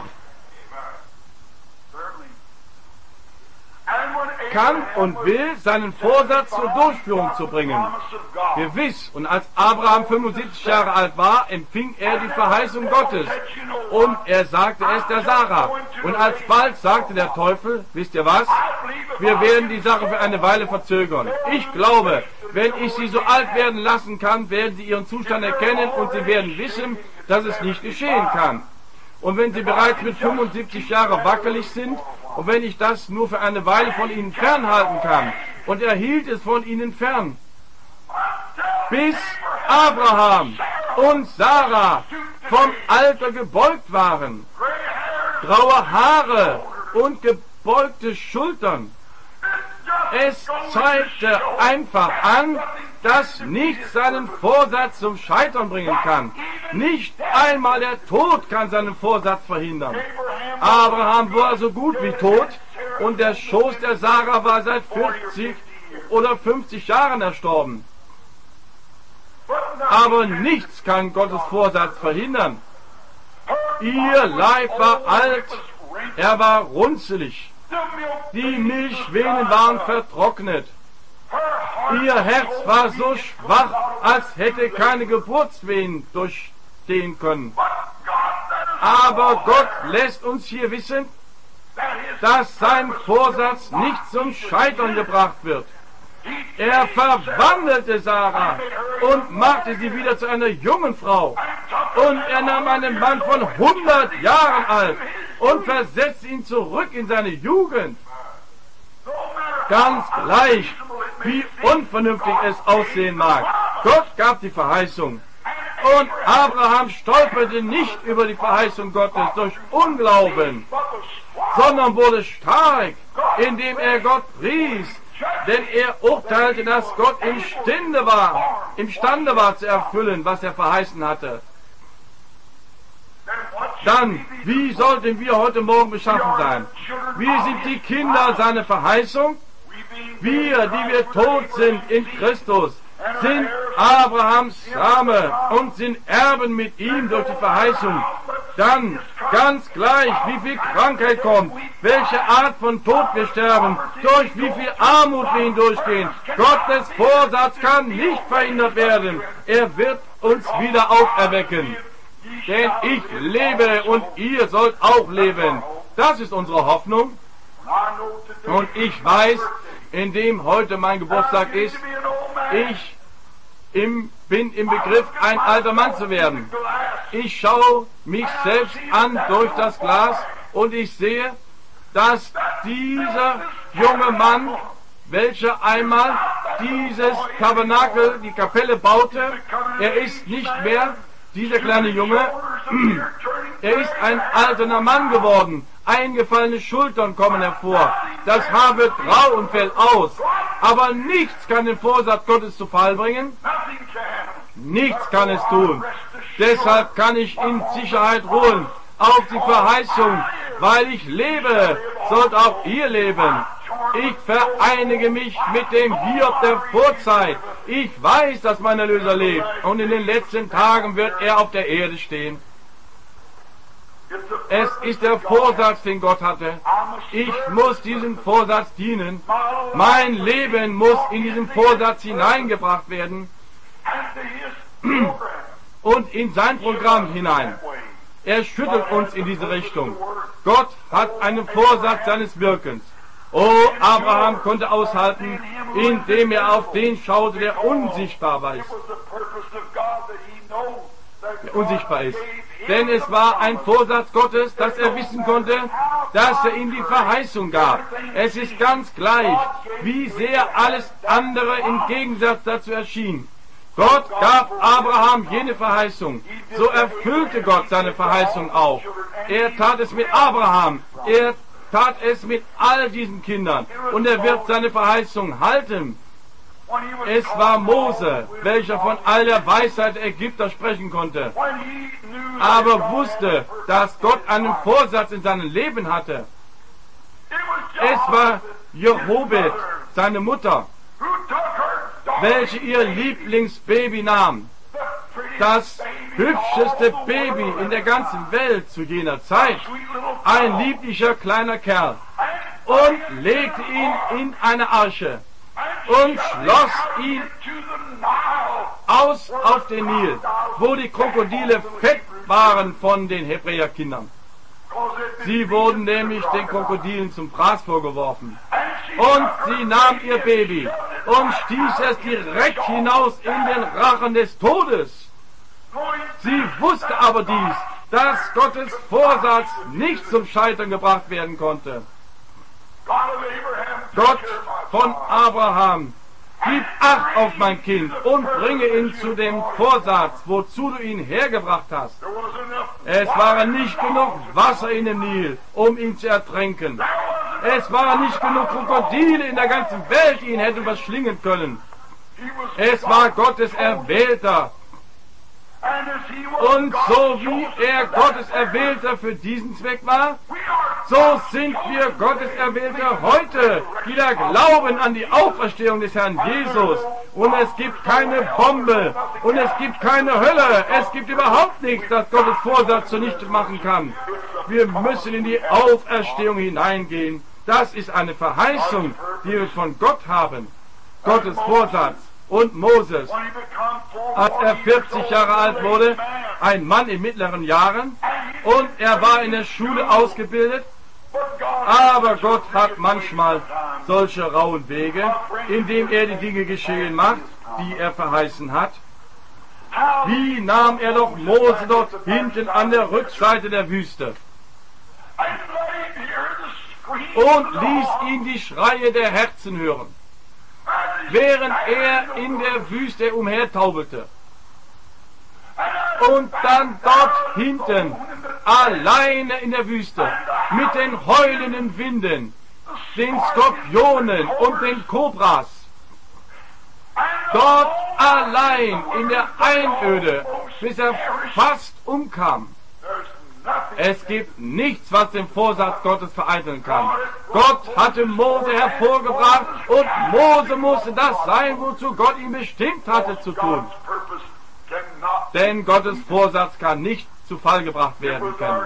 kann und will, seinen Vorsatz zur Durchführung zu bringen. Gewiss, und als Abraham fünfundsiebzig Jahre alt war, empfing er die Verheißung Gottes. Und er sagte es der Sarah. Und alsbald sagte der Teufel, wisst ihr was? Wir werden die Sache für eine Weile verzögern. Ich glaube, wenn ich sie so alt werden lassen kann, werden sie ihren Zustand erkennen und sie werden wissen, dass es nicht geschehen kann. Und wenn sie bereits mit fünfundsiebzig Jahren wackelig sind, und wenn ich das nur für eine Weile von ihnen fernhalten kann, und er hielt es von ihnen fern, bis Abraham und Sarah vom Alter gebeugt waren, graue Haare und gebeugte Schultern. Es zeigte einfach an, dass nichts seinen Vorsatz zum Scheitern bringen kann. Nicht einmal der Tod kann seinen Vorsatz verhindern. Abraham war so gut wie tot und der Schoß der Sarah war seit vierzig oder fünfzig Jahren erstorben. Aber nichts kann Gottes Vorsatz verhindern. Ihr Leib war alt, er war runzelig. Die Milchvenen waren vertrocknet. Ihr Herz war so schwach, als hätte keine Geburtsvenen durchstehen können. Aber Gott lässt uns hier wissen, dass sein Vorsatz nicht zum Scheitern gebracht wird. Er verwandelte Sarah und machte sie wieder zu einer jungen Frau. Und er nahm einen Mann von hundert Jahren alt und versetzte ihn zurück in seine Jugend. Ganz gleich, wie unvernünftig es aussehen mag. Gott gab die Verheißung. Und Abraham stolperte nicht über die Verheißung Gottes durch Unglauben, sondern wurde stark, indem er Gott pries, denn er urteilte, dass Gott imstande war, imstande war zu erfüllen, was er verheißen hatte. Dann, wie sollten wir heute Morgen beschaffen sein? Wir sind die Kinder seiner Verheißung. Wir, die wir tot sind in Christus, sind Abrahams Same und sind Erben mit ihm durch die Verheißung. Dann, ganz gleich, wie viel Krankheit kommt, welche Art von Tod wir sterben, durch wie viel Armut wir hindurchgehen, Gottes Vorsatz kann nicht verhindert werden. Er wird uns wieder auferwecken. Denn ich lebe und ihr sollt auch leben. Das ist unsere Hoffnung. Und ich weiß, indem heute mein Geburtstag ist, ich im, bin im Begriff, ein alter Mann zu werden. Ich schaue mich selbst an durch das Glas und ich sehe, dass dieser junge Mann, welcher einmal dieses Tabernakel, die Kapelle baute, er ist nicht mehr dieser kleine Junge, er ist ein alterner Mann geworden. Eingefallene Schultern kommen hervor. Das Haar wird grau und fällt aus. Aber nichts kann den Vorsatz Gottes zu Fall bringen. Nichts kann es tun. Deshalb kann ich in Sicherheit ruhen auf die Verheißung. Weil ich lebe, sollt auch ihr leben. Ich vereinige mich mit dem Hiob der Vorzeit. Ich weiß, dass mein Erlöser lebt. Und in den letzten Tagen wird er auf der Erde stehen. Es ist der Vorsatz, den Gott hatte. Ich muss diesem Vorsatz dienen. Mein Leben muss in diesen Vorsatz hineingebracht werden und in sein Programm hinein. Er schüttelt uns in diese Richtung. Gott hat einen Vorsatz seines Wirkens. Oh, Abraham konnte aushalten, indem er auf den schaute, der unsichtbar war, der unsichtbar ist. Denn es war ein Vorsatz Gottes, dass er wissen konnte, dass er ihm die Verheißung gab. Es ist ganz gleich, wie sehr alles andere im Gegensatz dazu erschien. Gott gab Abraham jene Verheißung. So erfüllte Gott seine Verheißung auch. Er tat es mit Abraham. Er tat es mit all diesen Kindern. Und er wird seine Verheißung halten. Es war Mose, welcher von all der Weisheit der Ägypter sprechen konnte, aber wusste, dass Gott einen Vorsatz in seinem Leben hatte. Es war Jochebed, seine Mutter, welche ihr Lieblingsbaby nahm, das hübscheste Baby in der ganzen Welt zu jener Zeit, ein lieblicher kleiner Kerl, und legte ihn in eine Arche und schloss ihn aus auf den Nil, wo die Krokodile fett waren von den Hebräerkindern. Sie wurden nämlich den Krokodilen zum Fraß vorgeworfen. Und sie nahm ihr Baby und stieß es direkt hinaus in den Rachen des Todes. Sie wusste aber dies, dass Gottes Vorsatz nicht zum Scheitern gebracht werden konnte. Gott von Abraham, gib Acht auf mein Kind und bringe ihn zu dem Vorsatz, wozu du ihn hergebracht hast. Es war nicht genug Wasser in dem Nil, um ihn zu ertränken. Es waren nicht genug Krokodile in der ganzen Welt, die ihn hätten verschlingen können. Es war Gottes Erwählter. Und so wie er Gottes Erwählter für diesen Zweck war, so sind wir Gottes Erwählter heute, die da glauben an die Auferstehung des Herrn Jesus. Und es gibt keine Bombe und es gibt keine Hölle. Es gibt überhaupt nichts, das Gottes Vorsatz zunichte machen kann. Wir müssen in die Auferstehung hineingehen. Das ist eine Verheißung, die wir von Gott haben. Gottes Vorsatz. Und Moses, als er vierzig Jahre alt wurde, ein Mann in mittleren Jahren, und er war in der Schule ausgebildet, aber Gott hat manchmal solche rauen Wege, indem er die Dinge geschehen macht, die er verheißen hat. Wie nahm er doch Mose dort hinten an der Rückseite der Wüste und ließ ihn die Schreie der Herzen hören, während er in der Wüste umhertaubelte. Und dann dort hinten, alleine in der Wüste, mit den heulenden Winden, den Skorpionen und den Kobras, dort allein in der Einöde, bis er fast umkam. Es gibt nichts, was den Vorsatz Gottes vereiteln kann. Gott hatte Mose hervorgebracht und Mose musste das sein, wozu Gott ihn bestimmt hatte zu tun. Denn Gottes Vorsatz kann nicht zu Fall gebracht werden können.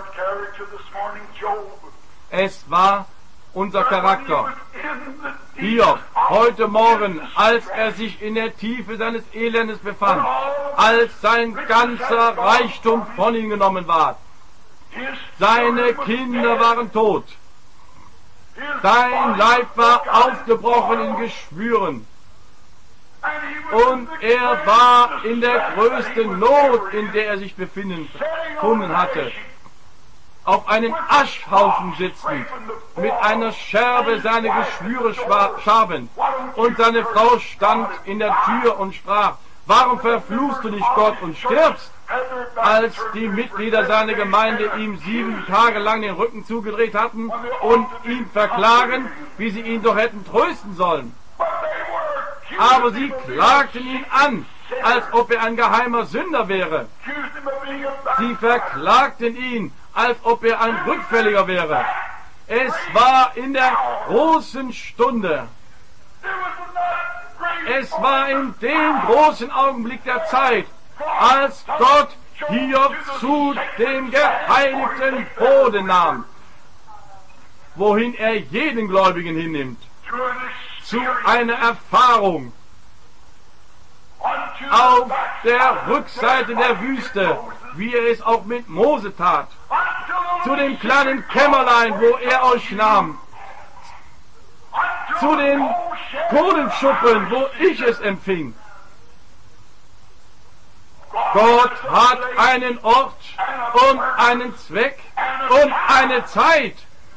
Es war unser Charakter. Hiob, heute Morgen, als er sich in der Tiefe seines Elendes befand, als sein ganzer Reichtum von ihm genommen war, seine Kinder waren tot. Sein Leib war aufgebrochen in Geschwüren. Und er war in der größten Not, in der er sich befinden, befunden hatte. Auf einem Aschhaufen sitzend, mit einer Scherbe seine Geschwüre schabend. Und seine Frau stand in der Tür und sprach: Warum verfluchst du nicht Gott und stirbst? Als die Mitglieder seiner Gemeinde ihm sieben Tage lang den Rücken zugedreht hatten und ihn verklagen, wie sie ihn doch hätten trösten sollen. Aber sie klagten ihn an, als ob er ein geheimer Sünder wäre. Sie verklagten ihn, als ob er ein Rückfälliger wäre. Es war in der großen Stunde. Es war in dem großen Augenblick der Zeit, als Gott Hiob zu dem geheiligten Boden nahm, wohin er jeden Gläubigen hinnimmt, zu einer Erfahrung auf der Rückseite der Wüste, wie er es auch mit Mose tat, zu dem kleinen Kämmerlein, wo er euch nahm, zu den Kohlenschuppen, wo ich es empfing. Gott hat einen Ort und einen Zweck und eine Zeit.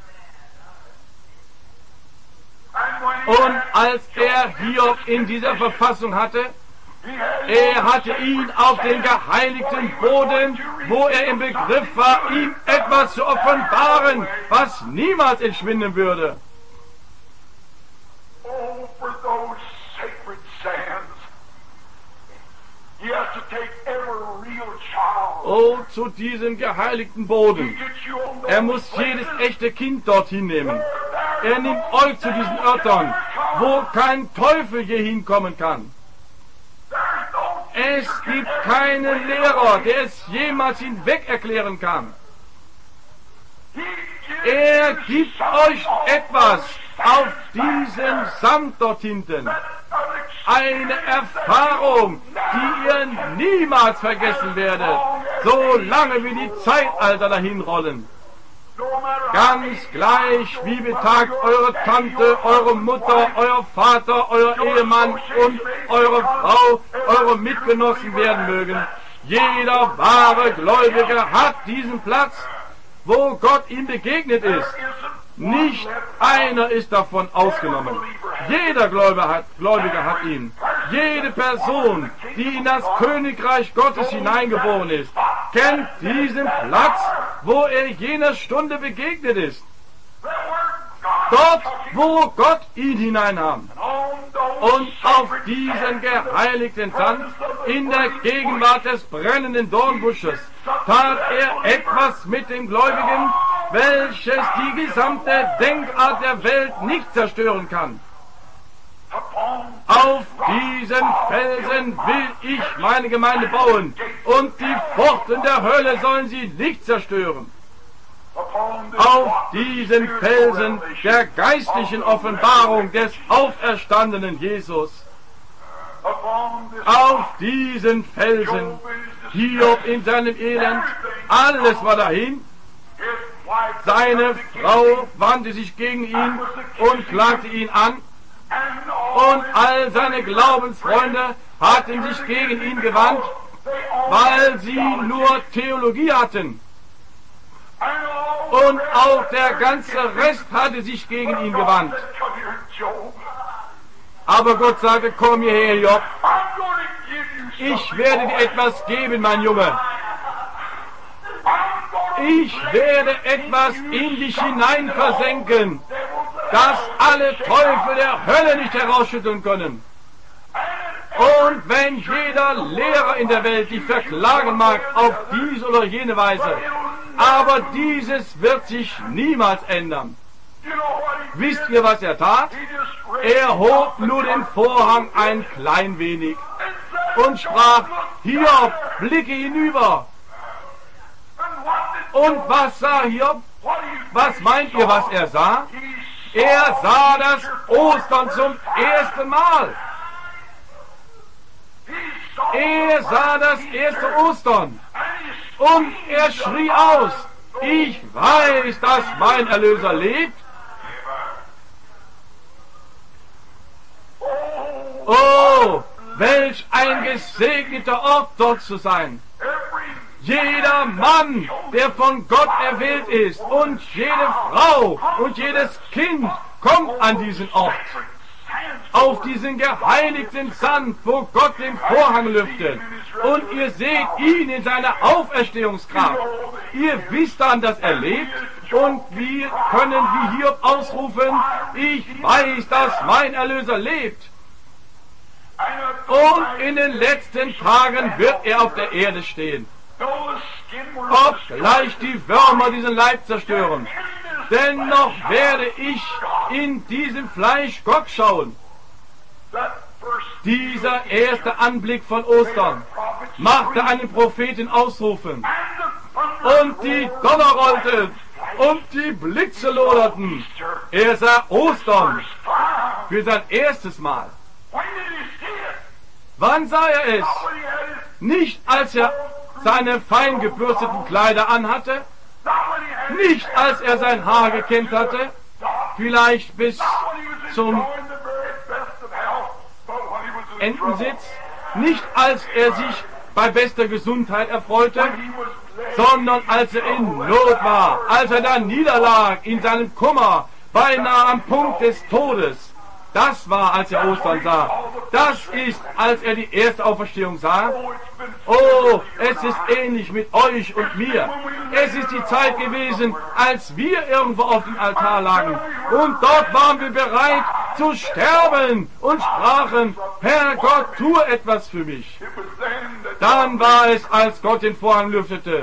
Und als er Hiob in dieser Verfassung hatte, er hatte ihn auf den geheiligten Boden, wo er im Begriff war, ihm etwas zu offenbaren, was niemals entschwinden würde. Oh, for those sacred sands. He has to take every real child. Oh, zu diesem geheiligten Boden. Er muss jedes echte Kind dorthin nehmen. Er nimmt euch zu diesen Örtern, wo kein Teufel je hinkommen kann. Es gibt keinen Lehrer, der es jemals hinweg erklären kann. Er gibt euch etwas auf diesem Sand dort hinten. Eine Erfahrung, die ihr niemals vergessen werdet, solange wie die Zeitalter dahinrollen. Ganz gleich, wie betagt eure Tante, eure Mutter, euer Vater, euer Ehemann und eure Frau, eure Mitgenossen werden mögen. Jeder wahre Gläubige hat diesen Platz, wo Gott ihm begegnet ist. Nicht einer ist davon ausgenommen. Jeder Gläubige hat, Gläubige hat ihn. Jede Person, die in das Königreich Gottes hineingeboren ist, kennt diesen Platz, wo er jener Stunde begegnet ist. Dort, wo Gott ihn hineinnahm. Und auf diesen geheiligten Sand, in der Gegenwart des brennenden Dornbusches, tat er etwas mit den Gläubigen, welches die gesamte Denkart der Welt nicht zerstören kann. Auf diesen Felsen will ich meine Gemeinde bauen, und die Pforten der Hölle sollen sie nicht zerstören. Auf diesen Felsen der geistlichen Offenbarung des auferstandenen Jesus. Auf diesen Felsen, Hiob in seinem Elend, alles war dahin. Seine Frau wandte sich gegen ihn und klagte ihn an. Und all seine Glaubensfreunde hatten sich gegen ihn gewandt, weil sie nur Theologie hatten. Und auch der ganze Rest hatte sich gegen ihn gewandt. Aber Gott sagte, komm hierher, Job. Ich werde dir etwas geben, mein Junge. Ich werde etwas in dich hinein versenken, das alle Teufel der Hölle nicht herausschütteln können. Und wenn jeder Lehrer in der Welt dich verklagen mag auf diese oder jene Weise, aber dieses wird sich niemals ändern. Wisst ihr, was er tat? Er hob nur den Vorhang ein klein wenig und sprach, Hiob, blicke hinüber. Und was sah Hiob? Was meint ihr, was er sah? Er sah das Ostern zum ersten Mal. Er sah das erste Ostern. Und er schrie aus, ich weiß, dass mein Erlöser lebt. Oh, welch ein gesegneter Ort dort zu sein. Jeder Mann, der von Gott erwählt ist, und jede Frau und jedes Kind kommt an diesen Ort. Auf diesen geheiligten Sand, wo Gott den Vorhang lüftet. Und ihr seht ihn in seiner Auferstehungskraft. Ihr wisst dann, dass er lebt. Und wir können wie Hiob ausrufen, ich weiß, dass mein Erlöser lebt. Und in den letzten Tagen wird er auf der Erde stehen. Obgleich die Würmer diesen Leib zerstören, dennoch werde ich in diesem Fleisch Gott schauen. Dieser erste Anblick von Ostern machte einen Propheten ausrufen. Und die Donner rollten und die Blitze loderten. Er sah Ostern für sein erstes Mal. Wann sah er es? Nicht als er seine fein gebürsteten Kleider anhatte, nicht als er sein Haar gekämmt hatte, vielleicht bis zum Entensitz, nicht als er sich bei bester Gesundheit erfreute, sondern als er in Not war, als er da niederlag in seinem Kummer, beinahe am Punkt des Todes. Das war, als er Ostern sah. Das ist, als er die erste Auferstehung sah. Oh, es ist ähnlich mit euch und mir. Es ist die Zeit gewesen, als wir irgendwo auf dem Altar lagen. Und dort waren wir bereit zu sterben und sprachen, Herr Gott, tue etwas für mich. Dann war es, als Gott den Vorhang lüftete.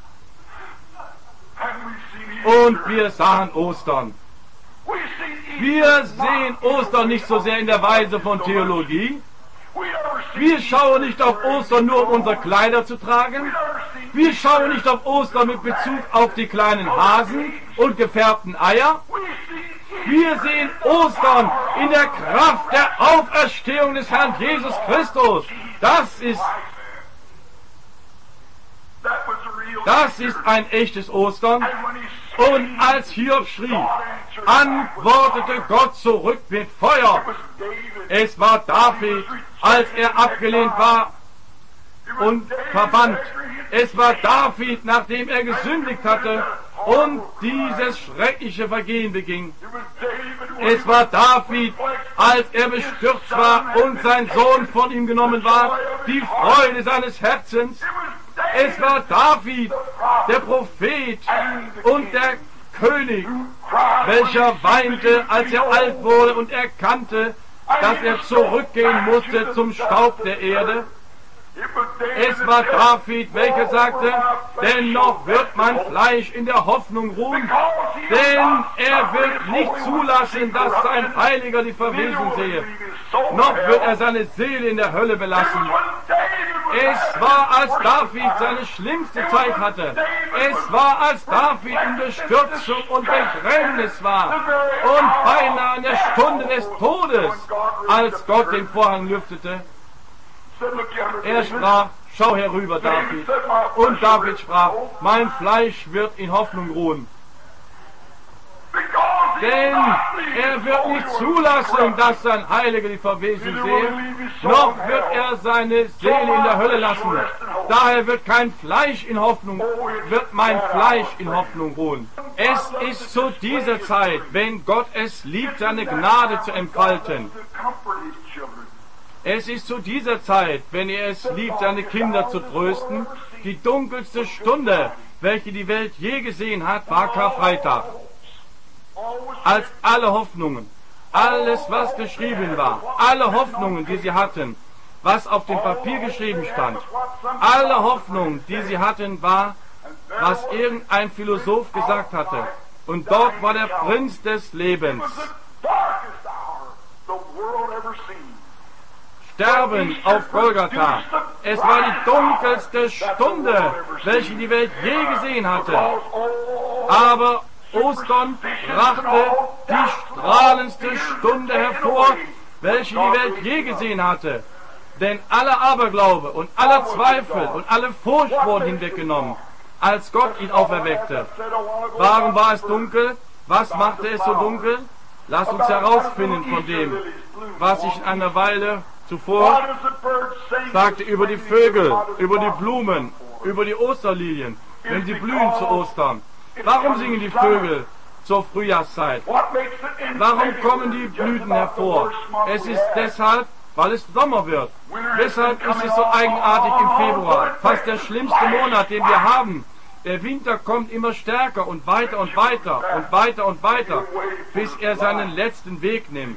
Und wir sahen Ostern. Wir sehen Ostern nicht so sehr in der Weise von Theologie. Wir schauen nicht auf Ostern nur, um unsere Kleider zu tragen. Wir schauen nicht auf Ostern mit Bezug auf die kleinen Hasen und gefärbten Eier. Wir sehen Ostern in der Kraft der Auferstehung des Herrn Jesus Christus. Das ist, das ist ein echtes Ostern. Und als Hiob schrie, antwortete Gott zurück mit Feuer. Es war David, als er abgelehnt war und verbannt. Es war David, nachdem er gesündigt hatte und dieses schreckliche Vergehen beging. Es war David, als er bestürzt war und sein Sohn von ihm genommen war, die Freude seines Herzens. Es war David, der Prophet und der König, welcher weinte, als er alt wurde und erkannte, dass er zurückgehen musste zum Staub der Erde? Es war David, welcher sagte, dennoch wird mein Fleisch in der Hoffnung ruhen, denn er wird nicht zulassen, dass sein Heiliger die Verwesung sehe, noch wird er seine Seele in der Hölle belassen. Es war, als David seine schlimmste Zeit hatte. Es war, als David in Bestürzung und Bedrängnis war und beinahe in der Stunde des Todes, als Gott den Vorhang lüftete. Er sprach, schau herüber, David. Und David sprach, mein Fleisch wird in Hoffnung ruhen. Denn er wird nicht zulassen, dass sein Heiliger die Verwesung sehe, noch wird er seine Seele in der Hölle lassen. Daher wird kein Fleisch in Hoffnung, wird mein Fleisch in Hoffnung ruhen. Es ist zu dieser Zeit, wenn Gott es liebt, seine Gnade zu entfalten. Es ist zu dieser Zeit, wenn er es liebt, seine Kinder zu trösten. Die dunkelste Stunde, welche die Welt je gesehen hat, war Karfreitag. Als alle Hoffnungen, alles was geschrieben war, alle Hoffnungen, die sie hatten, was auf dem Papier geschrieben stand, alle Hoffnungen, die sie hatten, war, was irgendein Philosoph gesagt hatte. Und dort war der Prinz des Lebens. Sterben auf Golgatha. Es war die dunkelste Stunde, welche die Welt je gesehen hatte. Aber Ostern brachte die strahlendste Stunde hervor, welche die Welt je gesehen hatte. Denn aller Aberglaube und aller Zweifel und alle Furcht wurden hinweggenommen, als Gott ihn auferweckte. Warum war es dunkel? Was machte es so dunkel? Lass uns herausfinden von dem, was ich in einer Weile zuvor sagte über die Vögel, über die Blumen, über die Osterlilien, wenn sie blühen zu Ostern. Warum singen die Vögel zur Frühjahrszeit? Warum kommen die Blüten hervor? Es ist deshalb, weil es Sommer wird. Deshalb ist es so eigenartig im Februar, fast der schlimmste Monat, den wir haben. Der Winter kommt immer stärker und weiter und weiter und weiter und weiter, bis er seinen letzten Weg nimmt.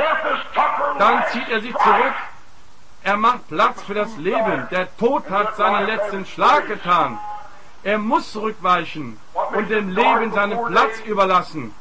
Dann zieht er sich zurück. Er macht Platz für das Leben. Der Tod hat seinen letzten Schlag getan. Er muss zurückweichen und dem Leben seinen Platz überlassen.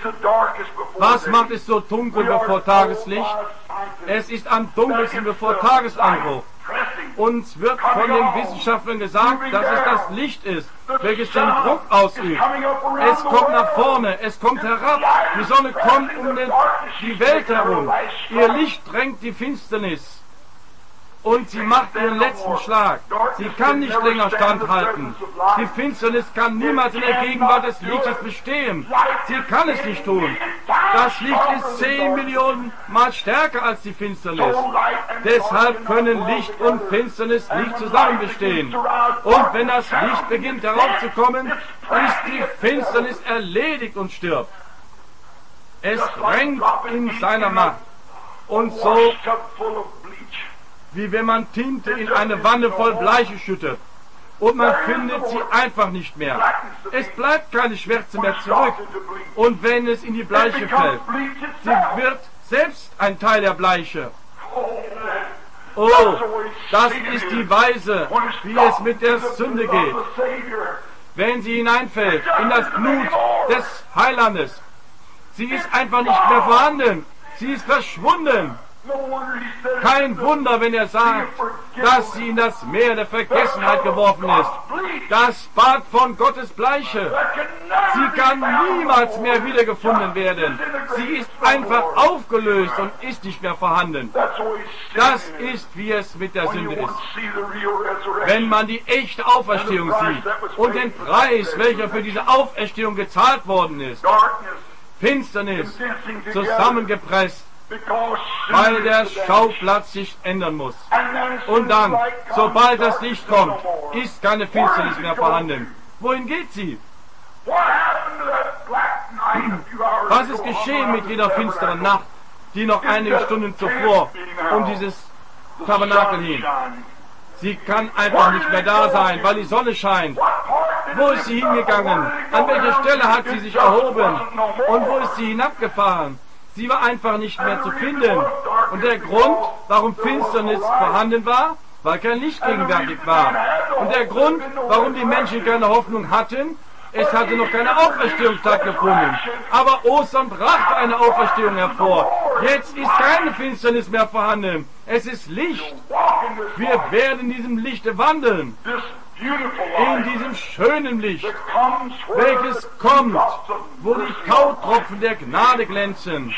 Was macht es so dunkel bevor Tageslicht? Es ist am dunkelsten bevor Tagesanbruch. Uns wird von den Wissenschaftlern gesagt, dass es das Licht ist, welches den Druck ausübt. Es kommt nach vorne, es kommt herab. Die Sonne kommt um den, die Welt herum. Ihr Licht drängt die Finsternis. Und sie macht ihren letzten Schlag. Sie kann nicht länger standhalten. Die Finsternis kann niemals in der Gegenwart des Lichtes bestehen. Sie kann es nicht tun. Das Licht ist zehn Millionen Mal stärker als die Finsternis. Deshalb können Licht und Finsternis nicht zusammen bestehen. Und wenn das Licht beginnt heraufzukommen, ist die Finsternis erledigt und stirbt. Es drängt in seiner Macht. Und so wie wenn man Tinte in eine Wanne voll Bleiche schüttet und man findet sie einfach nicht mehr. Es bleibt keine Schwärze mehr zurück. Und wenn es in die Bleiche fällt, sie wird selbst ein Teil der Bleiche. Oh, das ist die Weise, wie es mit der Sünde geht. Wenn sie hineinfällt in das Blut des Heilandes, sie ist einfach nicht mehr vorhanden. Sie ist verschwunden. Kein Wunder, wenn er sagt, dass sie in das Meer der Vergessenheit geworfen ist. Das Bad von Gottes Bleiche. Sie kann niemals mehr wiedergefunden werden. Sie ist einfach aufgelöst und ist nicht mehr vorhanden. Das ist, wie es mit der Sünde ist. Wenn man die echte Auferstehung sieht und den Preis, welcher für diese Auferstehung gezahlt worden ist, Finsternis zusammengepresst, weil der Schauplatz sich ändern muss. Und dann, sobald das Licht kommt, ist keine Finsternis mehr vorhanden. Wohin geht sie? Was ist geschehen mit jener finsteren Nacht, die noch einige Stunden zuvor um dieses Tabernakel hing? Sie kann einfach nicht mehr da sein, weil die Sonne scheint. Wo ist sie hingegangen? An welcher Stelle hat sie sich erhoben? Und wo ist sie hinabgefahren? Sie war einfach nicht mehr zu finden. Und der Grund, warum Finsternis vorhanden war, weil kein Licht gegenwärtig war. Und der Grund, warum die Menschen keine Hoffnung hatten, es hatte noch keine Auferstehung stattgefunden. Aber Ostern brachte eine Auferstehung hervor. Jetzt ist keine Finsternis mehr vorhanden. Es ist Licht. Wir werden in diesem Lichte wandeln. In diesem schönen Licht, welches kommt, wo die Tautropfen der Gnade glänzen.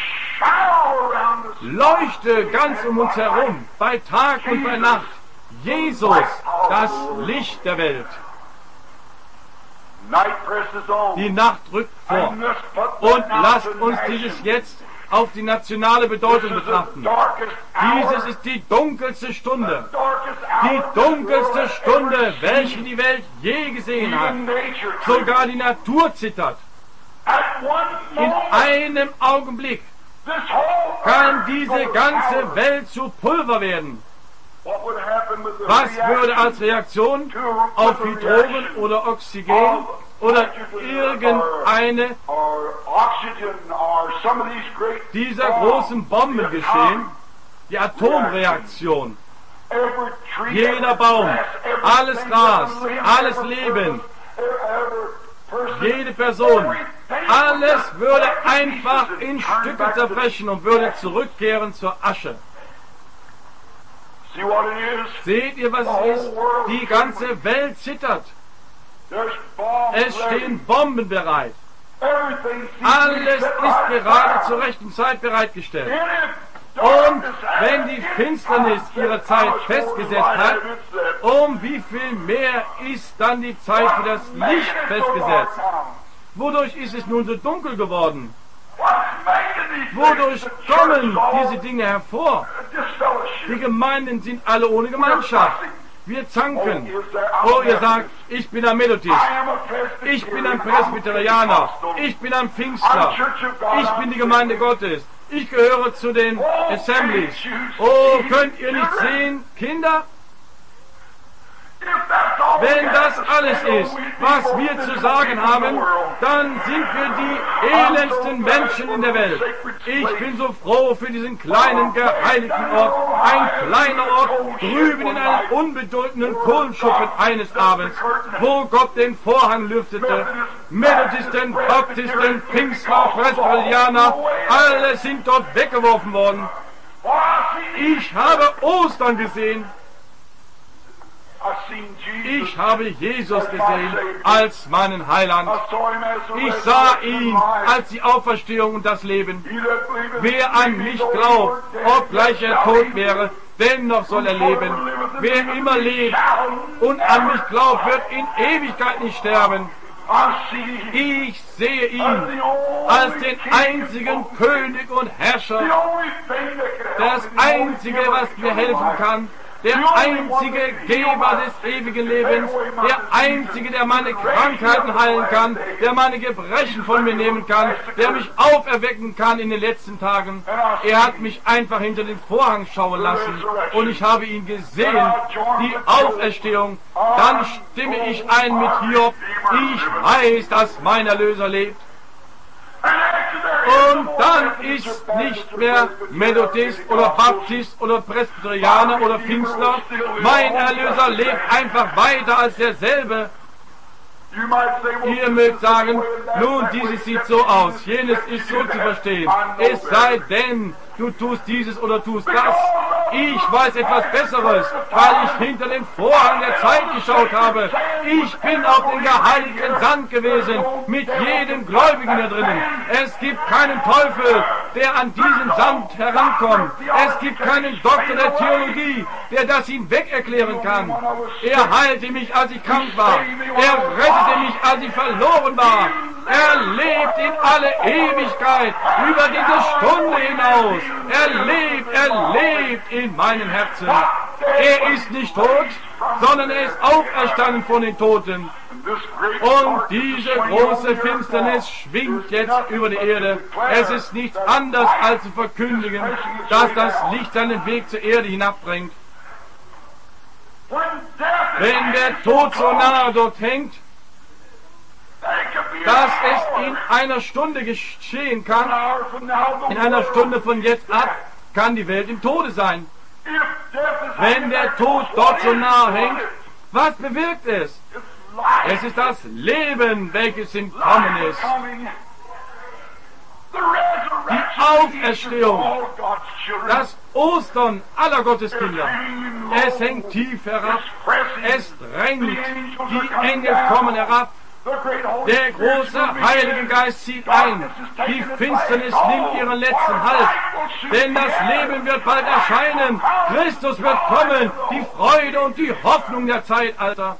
Leuchte ganz um uns herum, bei Tag und bei Nacht. Jesus, das Licht der Welt. Die Nacht rückt vor. Und lasst uns dieses jetzt auf die nationale Bedeutung betrachten. Dieses ist die dunkelste Stunde. Die dunkelste Stunde, welche die Welt je gesehen hat. Sogar die Natur zittert. In einem Augenblick kann diese ganze Welt zu Pulver werden. Was würde als Reaktion auf Hydrogen oder Oxygen oder irgendeine dieser großen Bomben geschehen? Die Atomreaktion. Jeder Baum, alles Gras, alles Leben, jede Person, alles würde einfach in Stücke zerbrechen und würde zurückkehren zur Asche. Seht ihr, was es ist? Die ganze Welt zittert. Es stehen Bomben bereit. Alles ist gerade zur rechten Zeit bereitgestellt. Und wenn die Finsternis ihre Zeit festgesetzt hat, um wie viel mehr ist dann die Zeit für das Licht festgesetzt? Wodurch ist es nun so dunkel geworden? Wodurch kommen diese Dinge hervor? Die Gemeinden sind alle ohne Gemeinschaft. Wir zanken. Oh, ihr sagt, ich bin ein Methodist. Ich bin ein Presbyterianer. Ich bin ein Pfingstler. Ich bin die Gemeinde Gottes. Ich gehöre zu den Assemblies. Oh, könnt ihr nicht sehen, Kinder? Wenn das alles ist, was wir zu sagen haben, dann sind wir die elendsten Menschen in der Welt. Ich bin so froh für diesen kleinen, geheiligten Ort, ein kleiner Ort drüben in einem unbedeutenden Kohlenschuppen eines Abends, wo Gott den Vorhang lüftete. Methodisten, Baptisten, Pfingstler, Presbyterianer, alle sind dort weggeworfen worden. Ich habe Ostern gesehen. Ich habe Jesus gesehen als meinen Heiland. Ich sah ihn als die Auferstehung und das Leben. Wer an mich glaubt, obgleich er tot wäre, dennoch soll er leben. Wer immer lebt und an mich glaubt, wird in Ewigkeit nicht sterben. Ich sehe ihn als den einzigen König und Herrscher, das Einzige, was mir helfen kann, der einzige Geber des ewigen Lebens, der einzige, der meine Krankheiten heilen kann, der meine Gebrechen von mir nehmen kann, der mich auferwecken kann in den letzten Tagen. Er hat mich einfach hinter den Vorhang schauen lassen und ich habe ihn gesehen, die Auferstehung. Dann stimme ich ein mit Hiob, ich weiß, dass mein Erlöser lebt. Und dann ist nicht mehr Methodist oder Baptist oder Presbyterianer oder Pfingstler. Mein Erlöser lebt einfach weiter als derselbe. Ihr mögt sagen, nun, dieses sieht so aus, jenes ist so zu verstehen. Es sei denn, du tust dieses oder tust das. Ich weiß etwas Besseres, weil ich hinter den Vorhang der Zeit geschaut habe. Ich bin auf den geheiligten Sand gewesen, mit jedem Gläubigen da drinnen. Es gibt keinen Teufel, der an diesen Sand herankommt. Es gibt keinen Doktor der Theologie, der das hinweg erklären kann. Er heilte mich, als ich krank war. Er rettete mich, als ich verloren war. Er lebt in alle Ewigkeit, über diese Stunde hinaus. Er lebt, er lebt in meinem Herzen. Er ist nicht tot, sondern er ist auferstanden von den Toten. Und diese große Finsternis schwingt jetzt über die Erde. Es ist nichts anderes als zu verkündigen, dass das Licht seinen Weg zur Erde hinabbringt. Wenn der Tod so nahe dort hängt, dass es in einer Stunde geschehen kann, in einer Stunde von jetzt ab, kann die Welt im Tode sein? Wenn der Tod dort so nahe hängt, was bewirkt es? Es ist das Leben, welches im Kommen ist. Die Auferstehung, das Ostern aller Gotteskinder. Es hängt tief herab, es drängt, die Engel kommen herab. Der große Heilige Geist zieht ein. Die Finsternis nimmt ihren letzten Halt. Denn das Leben wird bald erscheinen. Christus wird kommen. Die Freude und die Hoffnung der Zeitalter.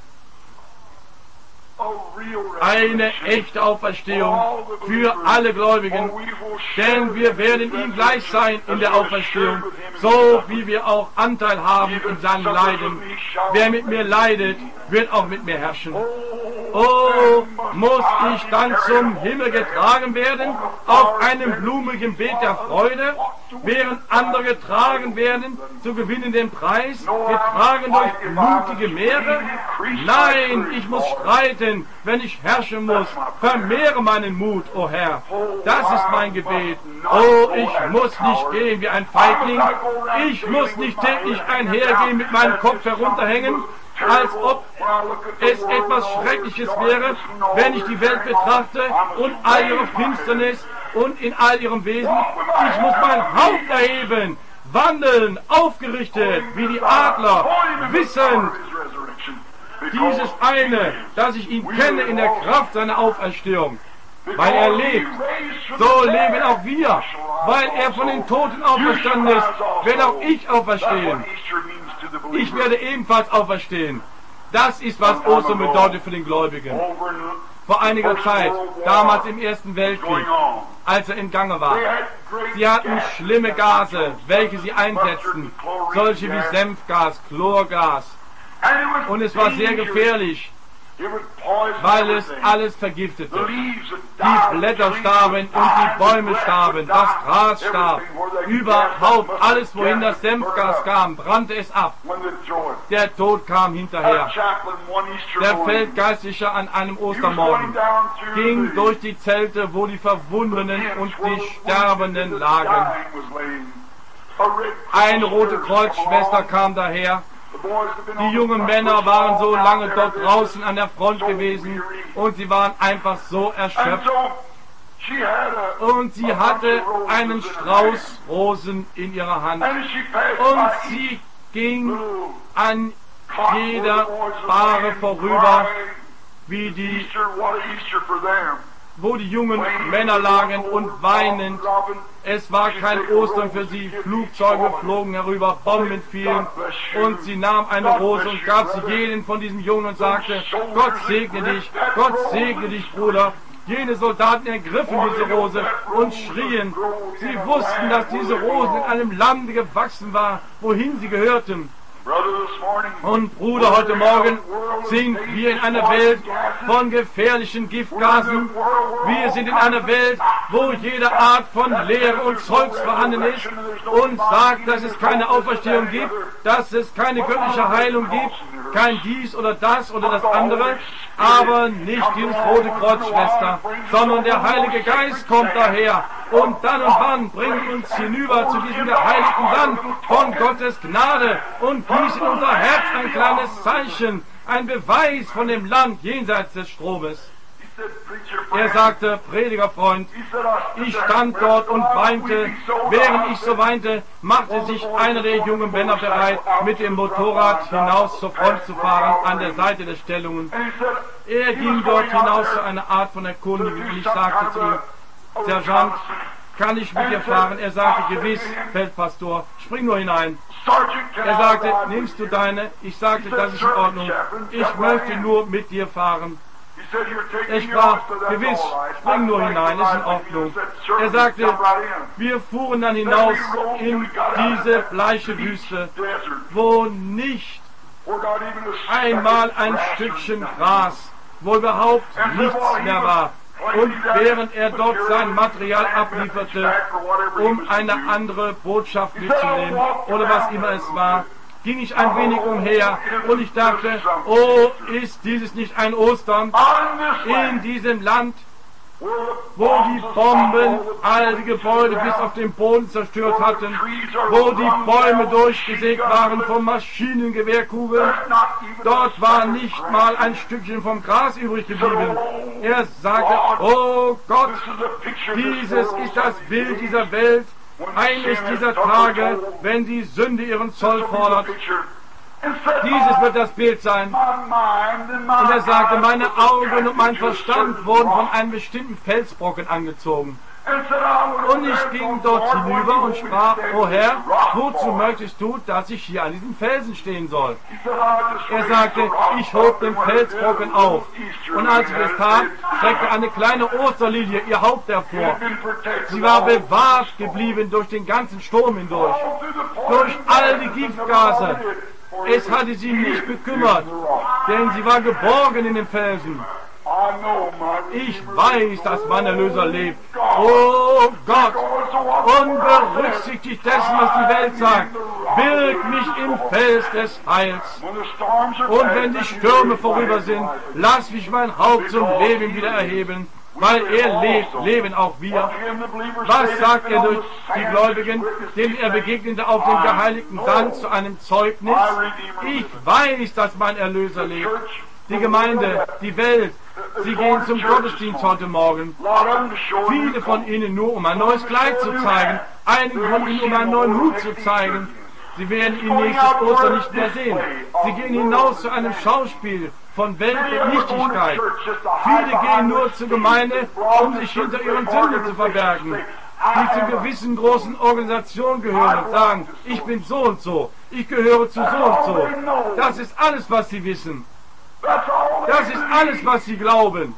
Eine echte Auferstehung für alle Gläubigen. Denn wir werden ihm gleich sein in der Auferstehung. So wie wir auch Anteil haben in seinem Leiden. Wer mit mir leidet, wird auch mit mir herrschen. Oh, muss ich dann zum Himmel getragen werden, auf einem blumigen Beet der Freude, während andere getragen werden, zu gewinnen den Preis, getragen durch blutige Meere? Nein, ich muss streiten, wenn ich herrschen muss. Vermehre meinen Mut, o oh Herr. Das ist mein Gebet. Oh, ich muss nicht gehen wie ein Feigling. Ich muss nicht täglich einhergehen mit meinem Kopf herunterhängen, als ob es etwas Schreckliches wäre, wenn ich die Welt betrachte und all ihre Finsternis und in all ihrem Wesen. Ich muss mein Haupt erheben, wandeln, aufgerichtet wie die Adler, wissend, dieses eine, dass ich ihn kenne in der Kraft seiner Auferstehung. Weil er lebt, so leben auch wir. Weil er von den Toten auferstanden ist, werde auch ich auferstehen. Ich werde ebenfalls auferstehen. Das ist, was Ostern bedeutet für den Gläubigen. Vor einiger Zeit, damals im Ersten Weltkrieg, als er im Gange war, sie hatten schlimme Gase, welche sie einsetzten, solche wie Senfgas, Chlorgas. Und es war sehr gefährlich, weil es alles vergiftete. Die Blätter starben und die Bäume starben, das Gras starb. Überhaupt alles, wohin das Senfgas kam, brannte es ab. Der Tod kam hinterher. Der Feldgeistliche an einem Ostermorgen ging durch die Zelte, wo die Verwundeten und die Sterbenden lagen. Eine Rote Kreuzschwester kam daher. Die jungen Männer waren so lange dort draußen an der Front gewesen und sie waren einfach so erschöpft. Und sie hatte einen Strauß Rosen in ihrer Hand. Und sie ging an jeder Bahre vorüber, wie die, wo die jungen Männer lagen und weinend. Es war kein Ostern für sie. Flugzeuge flogen herüber, Bomben fielen und sie nahm eine Rose und gab sie jedem von diesen Jungen und sagte, Gott segne dich, Gott segne dich, Bruder. Jene Soldaten ergriffen diese Rose und schrien. Sie wussten, dass diese Rose in einem Lande gewachsen war, wohin sie gehörten. Und Bruder, heute Morgen sind wir in einer Welt von gefährlichen Giftgasen. Wir sind in einer Welt, wo jede Art von Lehre und Zeugs vorhanden ist und sagt, dass es keine Auferstehung gibt, dass es keine göttliche Heilung gibt, kein dies oder das oder das andere, aber nicht dieses Rote Kreuz, Schwester, sondern der Heilige Geist kommt daher und dann und wann bringt uns hinüber zu diesem geheiligten Land von Gottes Gnade und gießt in unser Herz ein kleines Zeichen, ein Beweis von dem Land jenseits des Stromes. Er sagte, Predigerfreund, ich stand dort und weinte. Während ich so weinte, machte sich einer der jungen Männer bereit, mit dem Motorrad hinaus zur Front zu fahren, an der Seite der Stellungen. Er ging dort hinaus zu einer Art von Erkundigung und ich sagte zu ihm, Sergeant, kann ich mit dir fahren? Er sagte, gewiss, Feldpastor, spring nur hinein. Er sagte, nimmst du deine? Ich sagte, das ist in Ordnung. Ich möchte nur mit dir fahren. Er sprach, gewiss, spring nur hinein, ist in Ordnung. Er sagte, wir fuhren dann hinaus in diese bleiche Wüste, wo nicht einmal ein Stückchen Gras, wo überhaupt nichts mehr war. Und während er dort sein Material ablieferte, um eine andere Botschaft mitzunehmen, oder was immer es war, ging ich ein wenig umher und ich dachte, oh, ist dieses nicht ein Ostern in diesem Land? wo die Bomben all die Gebäude bis auf den Boden zerstört hatten, wo die Bäume durchgesägt waren von Maschinengewehrkugeln. Dort war nicht mal ein Stückchen vom Gras übrig geblieben. Er sagte, oh Gott, dieses ist das Bild dieser Welt, eines dieser Tage, wenn die Sünde ihren Zoll fordert. Dieses wird das Bild sein. Und er sagte, meine Augen und mein Verstand wurden von einem bestimmten Felsbrocken angezogen. Und ich ging dort hinüber und sprach, o Herr, wozu möchtest du, dass ich hier an diesem Felsen stehen soll? Er sagte, ich hob den Felsbrocken auf. Und als ich es tat, streckte eine kleine Osterlilie ihr Haupt hervor. Sie war bewahrt geblieben durch den ganzen Sturm hindurch, durch all die Giftgase. Es hatte sie nicht bekümmert, denn sie war geborgen in den Felsen. Ich weiß, dass mein Erlöser lebt. Oh Gott, unberücksichtigt dessen, was die Welt sagt, birg mich im Fels des Heils. Und wenn die Stürme vorüber sind, lass mich mein Haupt zum Leben wieder erheben. Weil er lebt, leben auch wir. Was sagt er durch die Gläubigen, denen er begegnete auf dem geheiligten Sand zu einem Zeugnis? Ich weiß, dass mein Erlöser lebt. Die Gemeinde, die Welt, sie gehen zum Gottesdienst heute Morgen. Viele von ihnen nur, um ein neues Kleid zu zeigen. Einige von ihnen, um einen neuen Hut zu zeigen. Sie werden ihn nächstes Ostern nicht mehr sehen. Sie gehen hinaus zu einem Schauspiel von Welt und Nichtigkeit. Viele gehen nur zur Gemeinde, um sich hinter ihren Sünden zu verbergen. Die zu gewissen großen Organisationen gehören und sagen, ich bin so und so, ich gehöre zu so und so. Das ist alles, was sie wissen. Das ist alles, was sie glauben.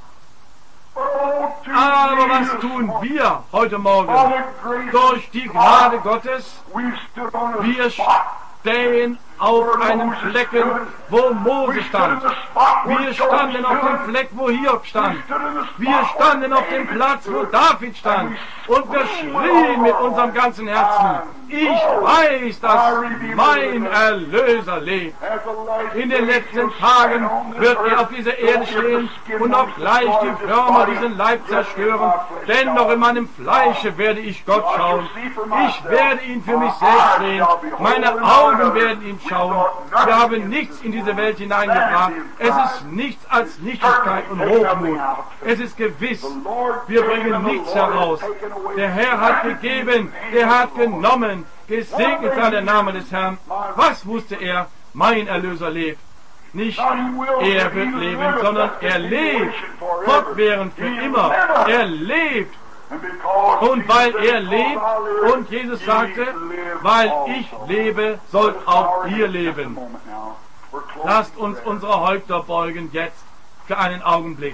Aber was tun wir heute Morgen? Durch die Gnade Gottes, wir stehen auf einem Flecken, wo Mose stand. Wir standen auf dem Fleck, wo Hiob stand. Wir standen auf dem Platz, wo David stand. Und wir schrien mit unserem ganzen Herzen, ich weiß, dass mein Erlöser lebt. In den letzten Tagen wird er auf dieser Erde stehen und obgleich die Würmer diesen Leib zerstören, dennoch in meinem Fleische werde ich Gott schauen. Ich werde ihn für mich selbst sehen. Meine Augen werden ihn schauen. Wir haben nichts in diese Welt hineingebracht. Es ist nichts als Nichtigkeit und Hochmut. Es ist gewiss, wir bringen nichts heraus. Der Herr hat gegeben, der hat genommen. Gesegnet sei der Name des Herrn. Was wusste er? Mein Erlöser lebt. Nicht er wird leben, sondern er lebt. Fortwährend für immer. Er lebt. Und weil er lebt und Jesus sagte, weil ich lebe, sollt auch ihr leben. Lasst uns unsere Häupter beugen jetzt für einen Augenblick.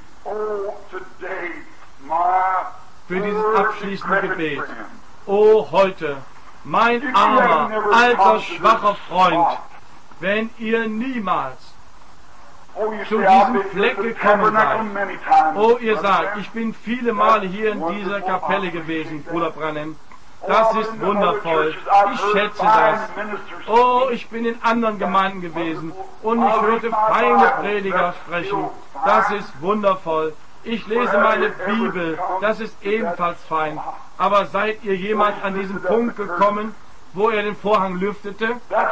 Für dieses abschließende Gebet. Oh, heute, mein armer, alter, schwacher Freund, wenn ihr niemals zu diesem Fleck gekommen seid. Oh, ihr sagt, ich bin viele Male hier in dieser Kapelle gewesen, Bruder Branham. Das ist wundervoll. Ich schätze das. Oh, ich bin in anderen Gemeinden gewesen und ich hörte feine Prediger sprechen. Das ist wundervoll. Ich lese meine Bibel. Das ist ebenfalls fein. Aber seid ihr jemals an diesen Punkt gekommen, wo er den Vorhang lüftete?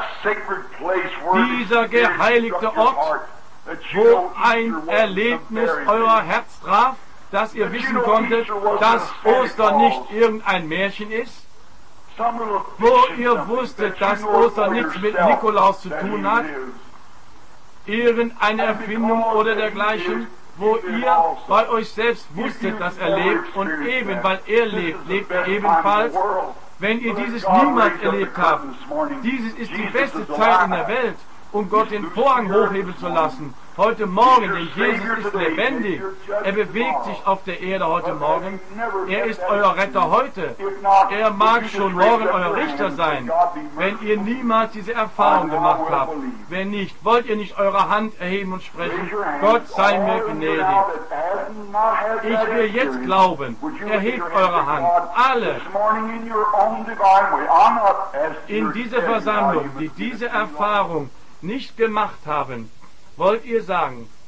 Dieser geheiligte Ort, wo ein Erlebnis euer Herz traf, dass ihr wissen konntet, dass Ostern nicht irgendein Märchen ist, wo ihr wusstet, dass Ostern nichts mit Nikolaus zu tun hat, irgendeine Erfindung oder dergleichen, wo ihr bei euch selbst wusstet, dass er lebt und eben weil er lebt, lebt er ebenfalls. Wenn ihr dieses niemals erlebt habt, dieses ist die beste Zeit in der Welt, um Gott den Vorhang hochheben zu lassen. Heute Morgen, denn Jesus ist lebendig. Er bewegt sich auf der Erde heute Morgen. Er ist euer Retter heute. Er mag schon morgen euer Richter sein, wenn ihr niemals diese Erfahrung gemacht habt. Wenn nicht, wollt ihr nicht eure Hand erheben und sprechen, Gott sei mir gnädig. Ich will jetzt glauben, erhebt eure Hand, alle in dieser Versammlung, die diese Erfahrung nicht gemacht haben. Wollt ihr sagen,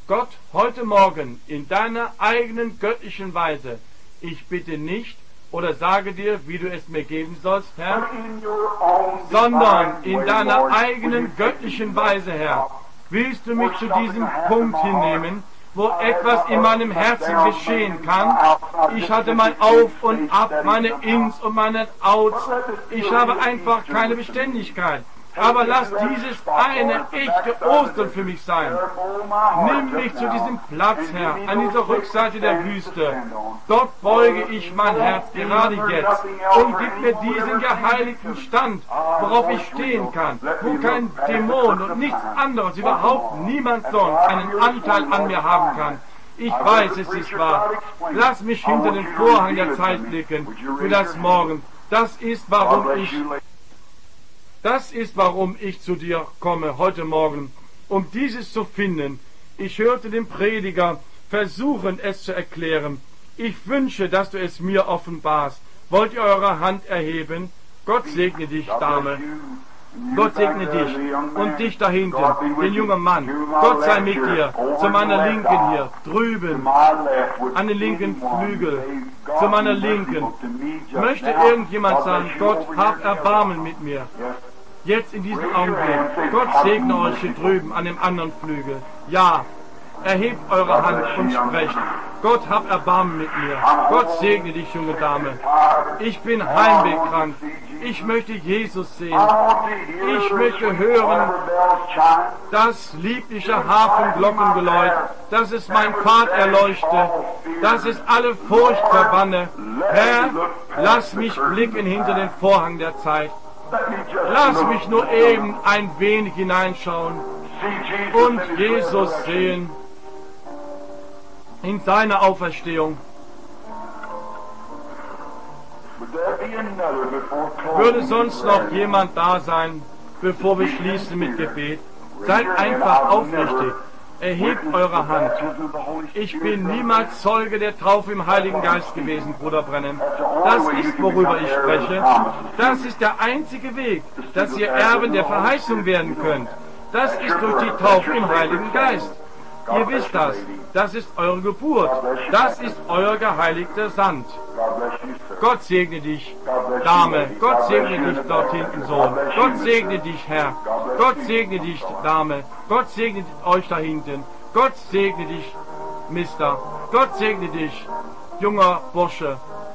Gott, heute Morgen in deiner eigenen göttlichen Weise, ich bitte nicht oder sage dir, wie du es mir geben sollst, Herr, sondern in deiner eigenen göttlichen Weise, Herr, willst du mich zu diesem Punkt hinnehmen, wo etwas in meinem Herzen geschehen kann. Ich hatte mein Auf und Ab, meine Ins und meine Outs. Ich habe einfach keine Beständigkeit. Aber lass dieses eine echte Ostern für mich sein. Nimm mich zu diesem Platz, Herr, an dieser Rückseite der Wüste. Dort beuge ich mein Herz gerade jetzt und gib mir diesen geheiligten Stand, worauf ich stehen kann, wo kein Dämon und nichts anderes, überhaupt niemand sonst einen Anteil an mir haben kann. Ich weiß, es ist wahr. Lass mich hinter den Vorhang der Zeit blicken für das Morgen. Das ist, warum ich Das ist, warum ich zu dir komme heute Morgen, um dieses zu finden. Ich hörte den Prediger versuchen, es zu erklären. Ich wünsche, dass du es mir offenbarst. Wollt ihr eure Hand erheben? Gott segne dich, Dame. Gott segne dich und dich dahinten, den jungen Mann. Gott sei mit dir, zu meiner Linken hier, drüben, an den linken Flügel, zu meiner Linken. Möchte irgendjemand sagen, Gott, hab Erbarmen mit mir. Jetzt in diesem Augenblick. Gott segne euch hier drüben an dem anderen Flügel. Ja, erhebt eure Hand und sprecht. Gott, hab Erbarmen mit mir. Gott segne dich, junge Dame. Ich bin heimwehkrank. Ich möchte Jesus sehen. Ich möchte hören das liebliche Hafenglockengeläut, dass es mein Pfad erleuchte, dass es alle Furcht verbanne. Herr, lass mich blicken hinter den Vorhang der Zeit. Lass mich nur eben ein wenig hineinschauen und Jesus sehen in seiner Auferstehung. Würde sonst noch jemand da sein, bevor wir schließen mit Gebet? Seid einfach aufrichtig. Erhebt eure Hand. Ich bin niemals Zeuge der Taufe im Heiligen Geist gewesen, Bruder Brennan. Das ist, worüber ich spreche. Das ist der einzige Weg, dass ihr Erben der Verheißung werden könnt. Das ist durch die Taufe im Heiligen Geist. Ihr wisst das. Das ist eure Geburt. Das ist euer geheiligter Sand. Gott segne dich, Dame. Gott segne dich dort hinten, Sohn. Gott segne dich, Herr. Gott segne dich, Dame. Gott segne euch da hinten. Gott segne dich, Mister. Gott segne dich, junger Bursche.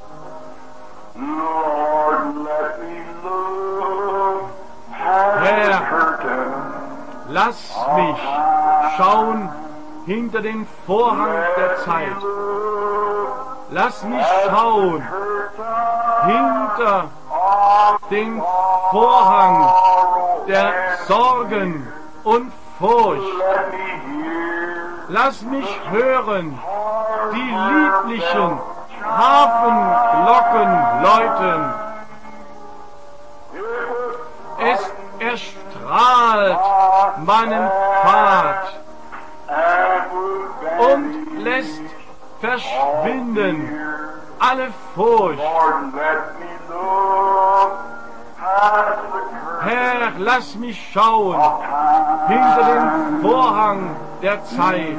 Herr, lass mich schauen hinter den Vorhang der Zeit. Lass mich schauen hinter den Vorhang der Sorgen und Furcht. Lass mich hören die lieblichen Hafenglocken läuten. Es erstrahlt meinen Pfad und lässt verschwinden alle Furcht. Herr, lass mich schauen hinter den Vorhang der Zeit.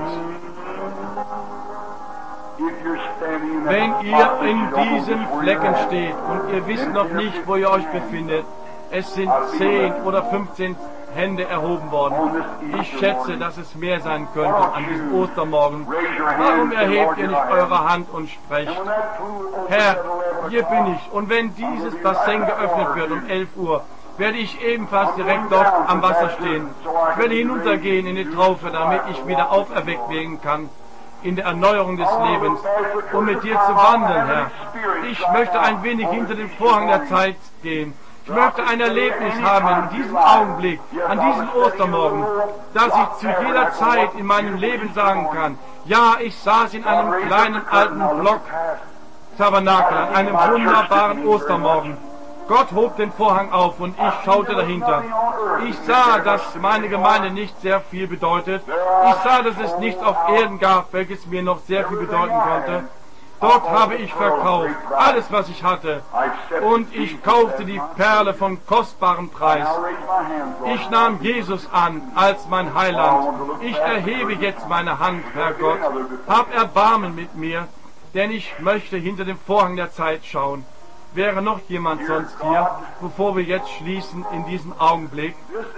Wenn ihr in diesen Flecken steht und ihr wisst noch nicht, wo ihr euch befindet, es sind zehn oder fünfzehn Hände erhoben worden. Ich schätze, dass es mehr sein könnte an diesem Ostermorgen. Warum erhebt ihr nicht eure Hand und sprecht? Herr, hier bin ich. Und wenn dieses Bassin geöffnet wird um elf Uhr, werde ich ebenfalls direkt dort am Wasser stehen. Ich werde hinuntergehen in die Taufe, damit ich wieder auferweckt werden kann in der Erneuerung des Lebens, um mit dir zu wandeln, Herr. Ich möchte ein wenig hinter den Vorhang der Zeit gehen. Ich möchte ein Erlebnis haben in diesem Augenblick, an diesem Ostermorgen, dass ich zu jeder Zeit in meinem Leben sagen kann, ja, ich saß in einem kleinen alten Block Tabernakel, an einem wunderbaren Ostermorgen. Gott hob den Vorhang auf und ich schaute dahinter. Ich sah, dass meine Gemeinde nicht sehr viel bedeutet. Ich sah, dass es nichts auf Erden gab, welches mir noch sehr viel bedeuten konnte. Dort habe ich verkauft alles, was ich hatte, und ich kaufte die Perle von kostbarem Preis. Ich nahm Jesus an als mein Heiland. Ich erhebe jetzt meine Hand, Herr Gott. Hab Erbarmen mit mir, denn ich möchte hinter dem Vorhang der Zeit schauen. Wäre noch jemand sonst hier, bevor wir jetzt schließen in diesem Augenblick?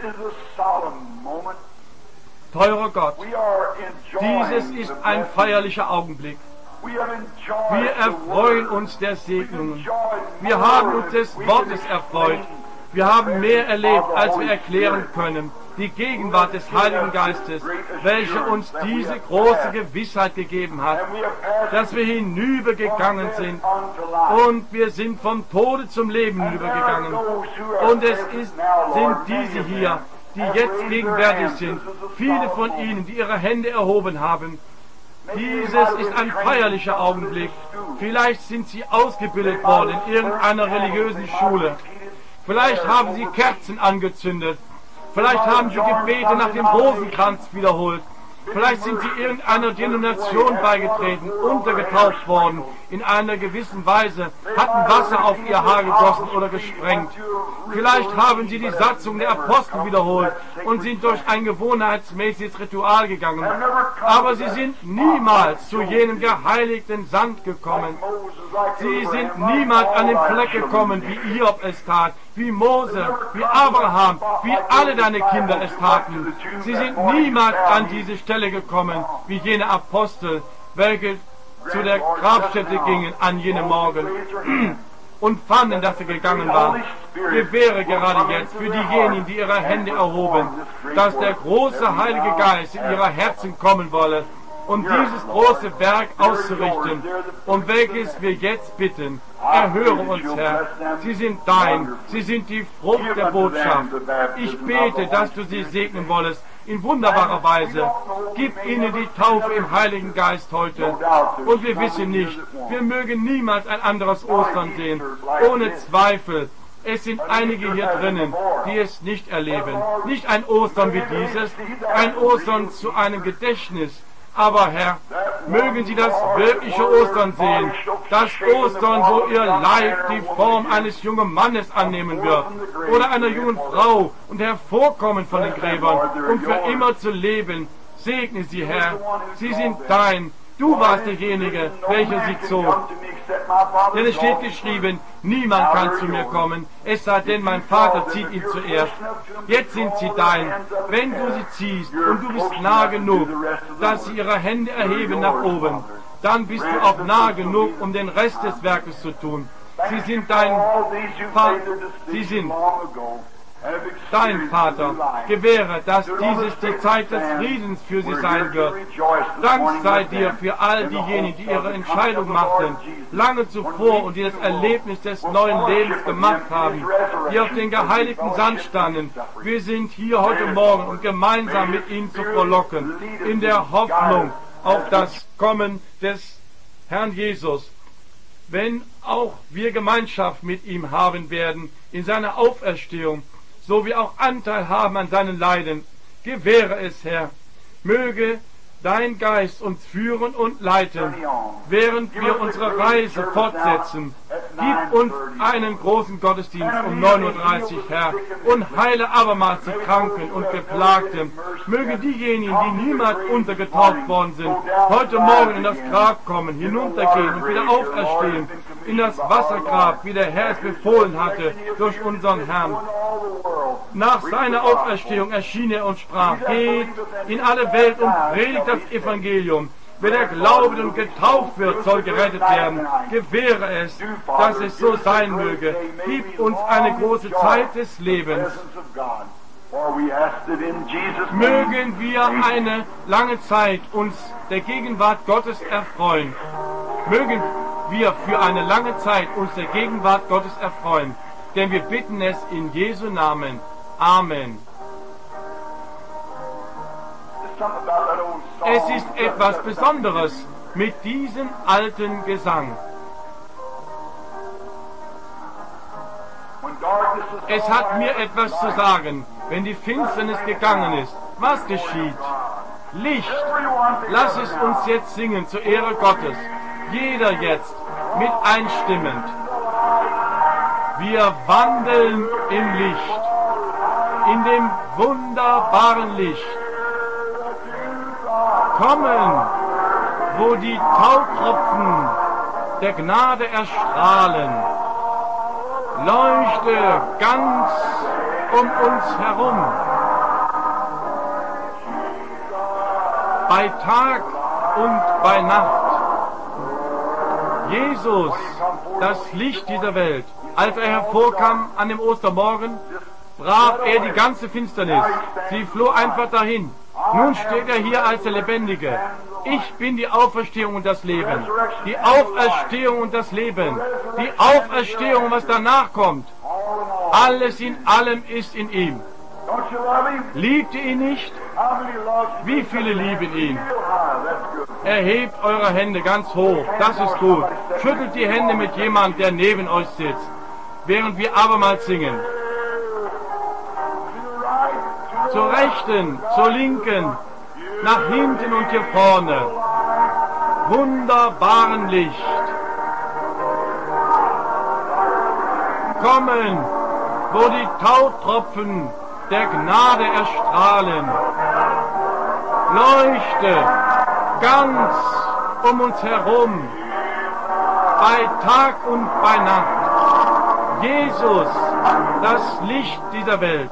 Teurer Gott, dieses ist ein feierlicher Augenblick. Wir erfreuen uns der Segnungen. Wir haben uns des Wortes erfreut. Wir haben mehr erlebt, als wir erklären können. Die Gegenwart des Heiligen Geistes, welche uns diese große Gewissheit gegeben hat, dass wir hinübergegangen sind, und wir sind vom Tode zum Leben hinübergegangen. Und es ist, sind diese hier, die jetzt gegenwärtig sind, viele von ihnen, die ihre Hände erhoben haben. Dieses ist ein feierlicher Augenblick. Vielleicht sind sie ausgebildet worden in irgendeiner religiösen Schule. Vielleicht haben sie Kerzen angezündet. Vielleicht haben sie Gebete nach dem Rosenkranz wiederholt. Vielleicht sind sie irgendeiner Denomination beigetreten, untergetaucht worden, in einer gewissen Weise, hatten Wasser auf ihr Haar gegossen oder gesprengt. Vielleicht haben sie die Satzung der Apostel wiederholt und sind durch ein gewohnheitsmäßiges Ritual gegangen. Aber sie sind niemals zu jenem geheiligten Sand gekommen. Sie sind niemals an den Fleck gekommen, wie Hiob es tat, wie Mose, wie Abraham, wie alle deine Kinder es taten. Sie sind niemals an diese Stelle gekommen, wie jene Apostel, welche zu der Grabstätte gingen an jenem Morgen und fanden, dass sie gegangen waren. Gewähre gerade jetzt für diejenigen, die ihre Hände erhoben, dass der große Heilige Geist in ihre Herzen kommen wolle, um dieses große Werk auszurichten, um welches wir jetzt bitten. Erhöre uns, Herr. Sie sind dein, sie sind die Frucht der Botschaft. Ich bete, dass du sie segnen wollest, in wunderbarer Weise. Gib ihnen die Taufe im Heiligen Geist heute. Und wir wissen nicht, wir mögen niemals ein anderes Ostern sehen. Ohne Zweifel. Es sind einige hier drinnen, die es nicht erleben. Nicht ein Ostern wie dieses, ein Ostern zu einem Gedächtnis. Aber Herr, mögen Sie das wirkliche Ostern sehen, das Ostern, wo Ihr Leib die Form eines jungen Mannes annehmen wird, oder einer jungen Frau, und hervorkommen von den Gräbern, um für immer zu leben. Segne Sie, Herr, Sie sind dein. Du warst derjenige, welcher sie zog. Denn es steht geschrieben, niemand kann zu mir kommen, es sei denn, mein Vater zieht ihn zuerst. Jetzt sind sie dein. Wenn du sie ziehst und du bist nah genug, dass sie ihre Hände erheben nach oben, dann bist du auch nah genug, um den Rest des Werkes zu tun. Sie sind dein Vater. Sie sind dein Vater. Gewähre, dass dieses die Zeit des Friedens für sie sein wird. Dank sei dir für all diejenigen, die ihre Entscheidung machten, lange zuvor und die das Erlebnis des neuen Lebens gemacht haben, die auf den geheiligten Sand standen. Wir sind hier heute Morgen, um gemeinsam mit ihnen zu frohlocken, in der Hoffnung auf das Kommen des Herrn Jesus. Wenn auch wir Gemeinschaft mit ihm haben werden in seiner Auferstehung, so wie auch Anteil haben an seinen Leiden, gewähre es, Herr. Möge dein Geist uns führen und leiten, während wir unsere Reise fortsetzen. Gib uns einen großen Gottesdienst um neun Uhr dreißig, Herr, und heile abermals die Kranken und Geplagten. Möge diejenigen, die niemals untergetaucht worden sind, heute Morgen in das Grab kommen, hinuntergehen und wieder auferstehen, in das Wassergrab, wie der Herr es befohlen hatte, durch unseren Herrn. Nach seiner Auferstehung erschien er und sprach, geht in alle Welt und predigt das Evangelium. Wer der glaubt und getauft wird, soll gerettet werden. Gewähre es, dass es so sein möge. Gib uns eine große Zeit des Lebens. Mögen wir eine lange Zeit uns der Gegenwart Gottes erfreuen. Mögen wir für eine lange Zeit uns der Gegenwart Gottes erfreuen. Denn wir bitten es in Jesu Namen. Amen. Es ist etwas Besonderes mit diesem alten Gesang. Es hat mir etwas zu sagen, wenn die Finsternis gegangen ist. Was geschieht? Licht. Lass es uns jetzt singen zur Ehre Gottes. jeder jetzt mit einstimmend. Wir wandeln im Licht, in dem wunderbaren Licht. Kommen, wo die Tautropfen der Gnade erstrahlen. Leuchte ganz um uns herum. Bei Tag und bei Nacht. Jesus, das Licht dieser Welt, als er hervorkam an dem Ostermorgen, brach er die ganze Finsternis. Sie floh einfach dahin. Nun steht er hier als der Lebendige. Ich bin die Auferstehung und das Leben. Die Auferstehung und das Leben. Die Auferstehung, was danach kommt. Alles in allem ist in ihm. Liebt ihr ihn nicht? Wie viele lieben ihn? Erhebt eure Hände ganz hoch, das ist gut. Schüttelt die Hände mit jemandem, der neben euch sitzt, während wir abermals singen. Zur Rechten, zur Linken, nach hinten und hier vorne. Wunderbaren Licht. Kommen, wo die Tautropfen der Gnade erstrahlen. Leuchte ganz um uns herum, bei Tag und bei Nacht. Jesus, das Licht dieser Welt.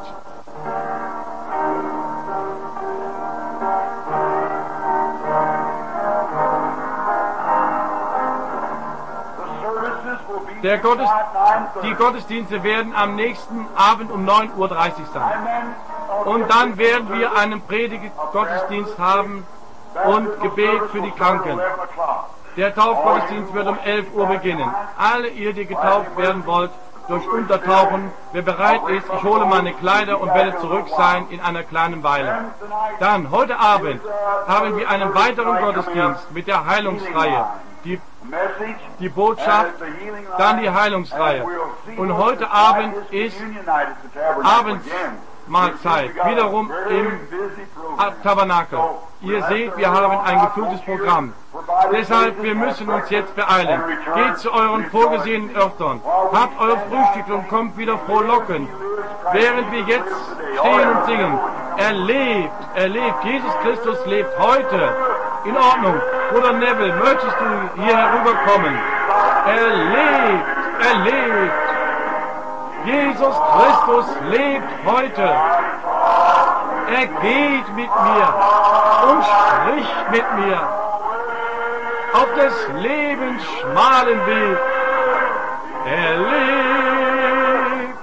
Der Gottes, die Gottesdienste werden am nächsten Abend um neun Uhr dreißig sein. Und dann werden wir einen Predigt-Gottesdienst haben und Gebet für die Kranken. Der Taufgottesdienst wird um elf Uhr beginnen. Alle ihr, die getauft werden wollt, durch Untertauchen, wer bereit ist, ich hole meine Kleider und werde zurück sein in einer kleinen Weile. Dann, heute Abend, haben wir einen weiteren Gottesdienst mit der Heilungsreihe. Die, die Botschaft, dann die Heilungsreihe. Und heute Abend ist Abendsmahlzeit, wiederum im Tabernakel. Ihr seht, wir haben ein gefülltes Programm. Deshalb, wir müssen uns jetzt beeilen. Geht zu euren vorgesehenen Örtern, habt euer Frühstück und kommt wieder frohlockend. Während wir jetzt stehen und singen, er lebt, er lebt, Jesus Christus lebt heute. In Ordnung. Bruder Neville, möchtest du hier herüberkommen? Er lebt, er lebt. Jesus Christus lebt heute. Er geht mit mir und spricht mit mir auf des Lebens schmalen Weg. Er lebt,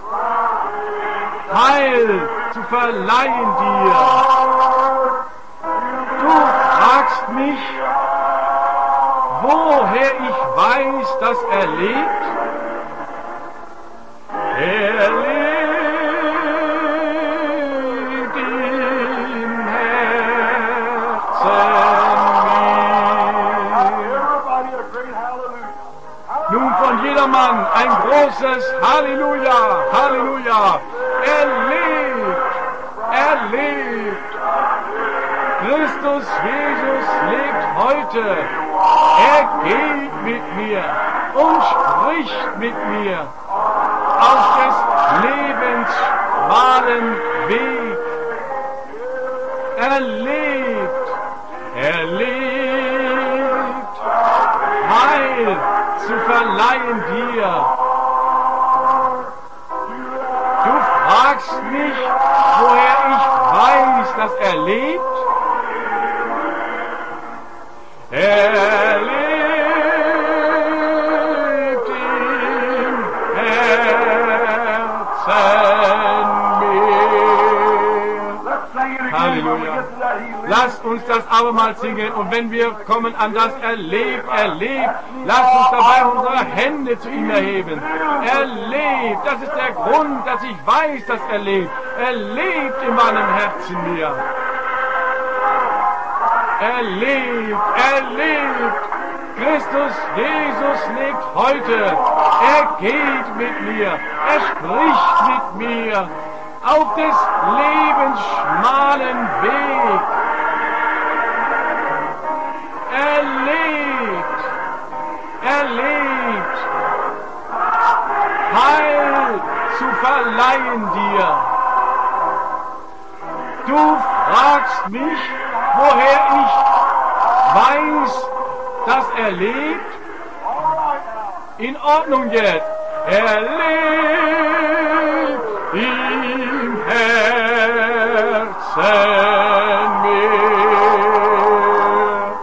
Heil zu verleihen dir. Du fragst mich, woher ich weiß, dass er lebt? Er lebt im Herzen mir. Nun von jedermann ein großes Halleluja, Halleluja. Er lebt, er lebt. Christus Jesus lebt heute. Er geht mit mir und spricht mit mir auf des Lebens schmalen Weg. Er lebt, er lebt, Heil zu verleihen dir. Du fragst mich, woher ich weiß, dass er lebt? Er lebt im Herzen mir. Halleluja. Lasst uns das abermals singen und wenn wir kommen an das er lebt, er lebt, lasst uns dabei unsere Hände zu ihm erheben. Er lebt, das ist der Grund, dass ich weiß, dass er lebt. Er lebt in meinem Herzen mir. Er lebt, er lebt. Christus Jesus lebt heute. Er geht mit mir. Er spricht mit mir auf des Lebens schmalen Weg. Er lebt. weihen dir. Du fragst mich, woher ich weiß, dass er lebt. In Ordnung jetzt. Er lebt im Herzen mir.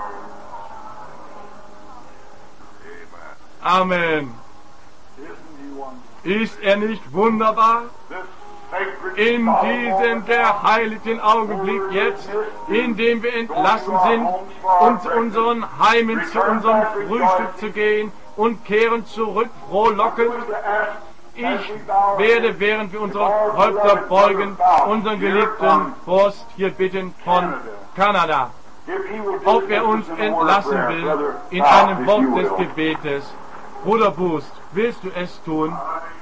Amen. Ist er nicht wunderbar? In diesem der heiligen Augenblick jetzt, in dem wir entlassen sind, um zu unseren Heimen, zu unserem Frühstück zu gehen und kehren zurück frohlockend. Ich werde, während wir unsere Häupter beugen, unseren geliebten Prost hier bitten von Kanada, ob er uns entlassen will in einem Wort des Gebetes. Bruder Boost, willst du es tun?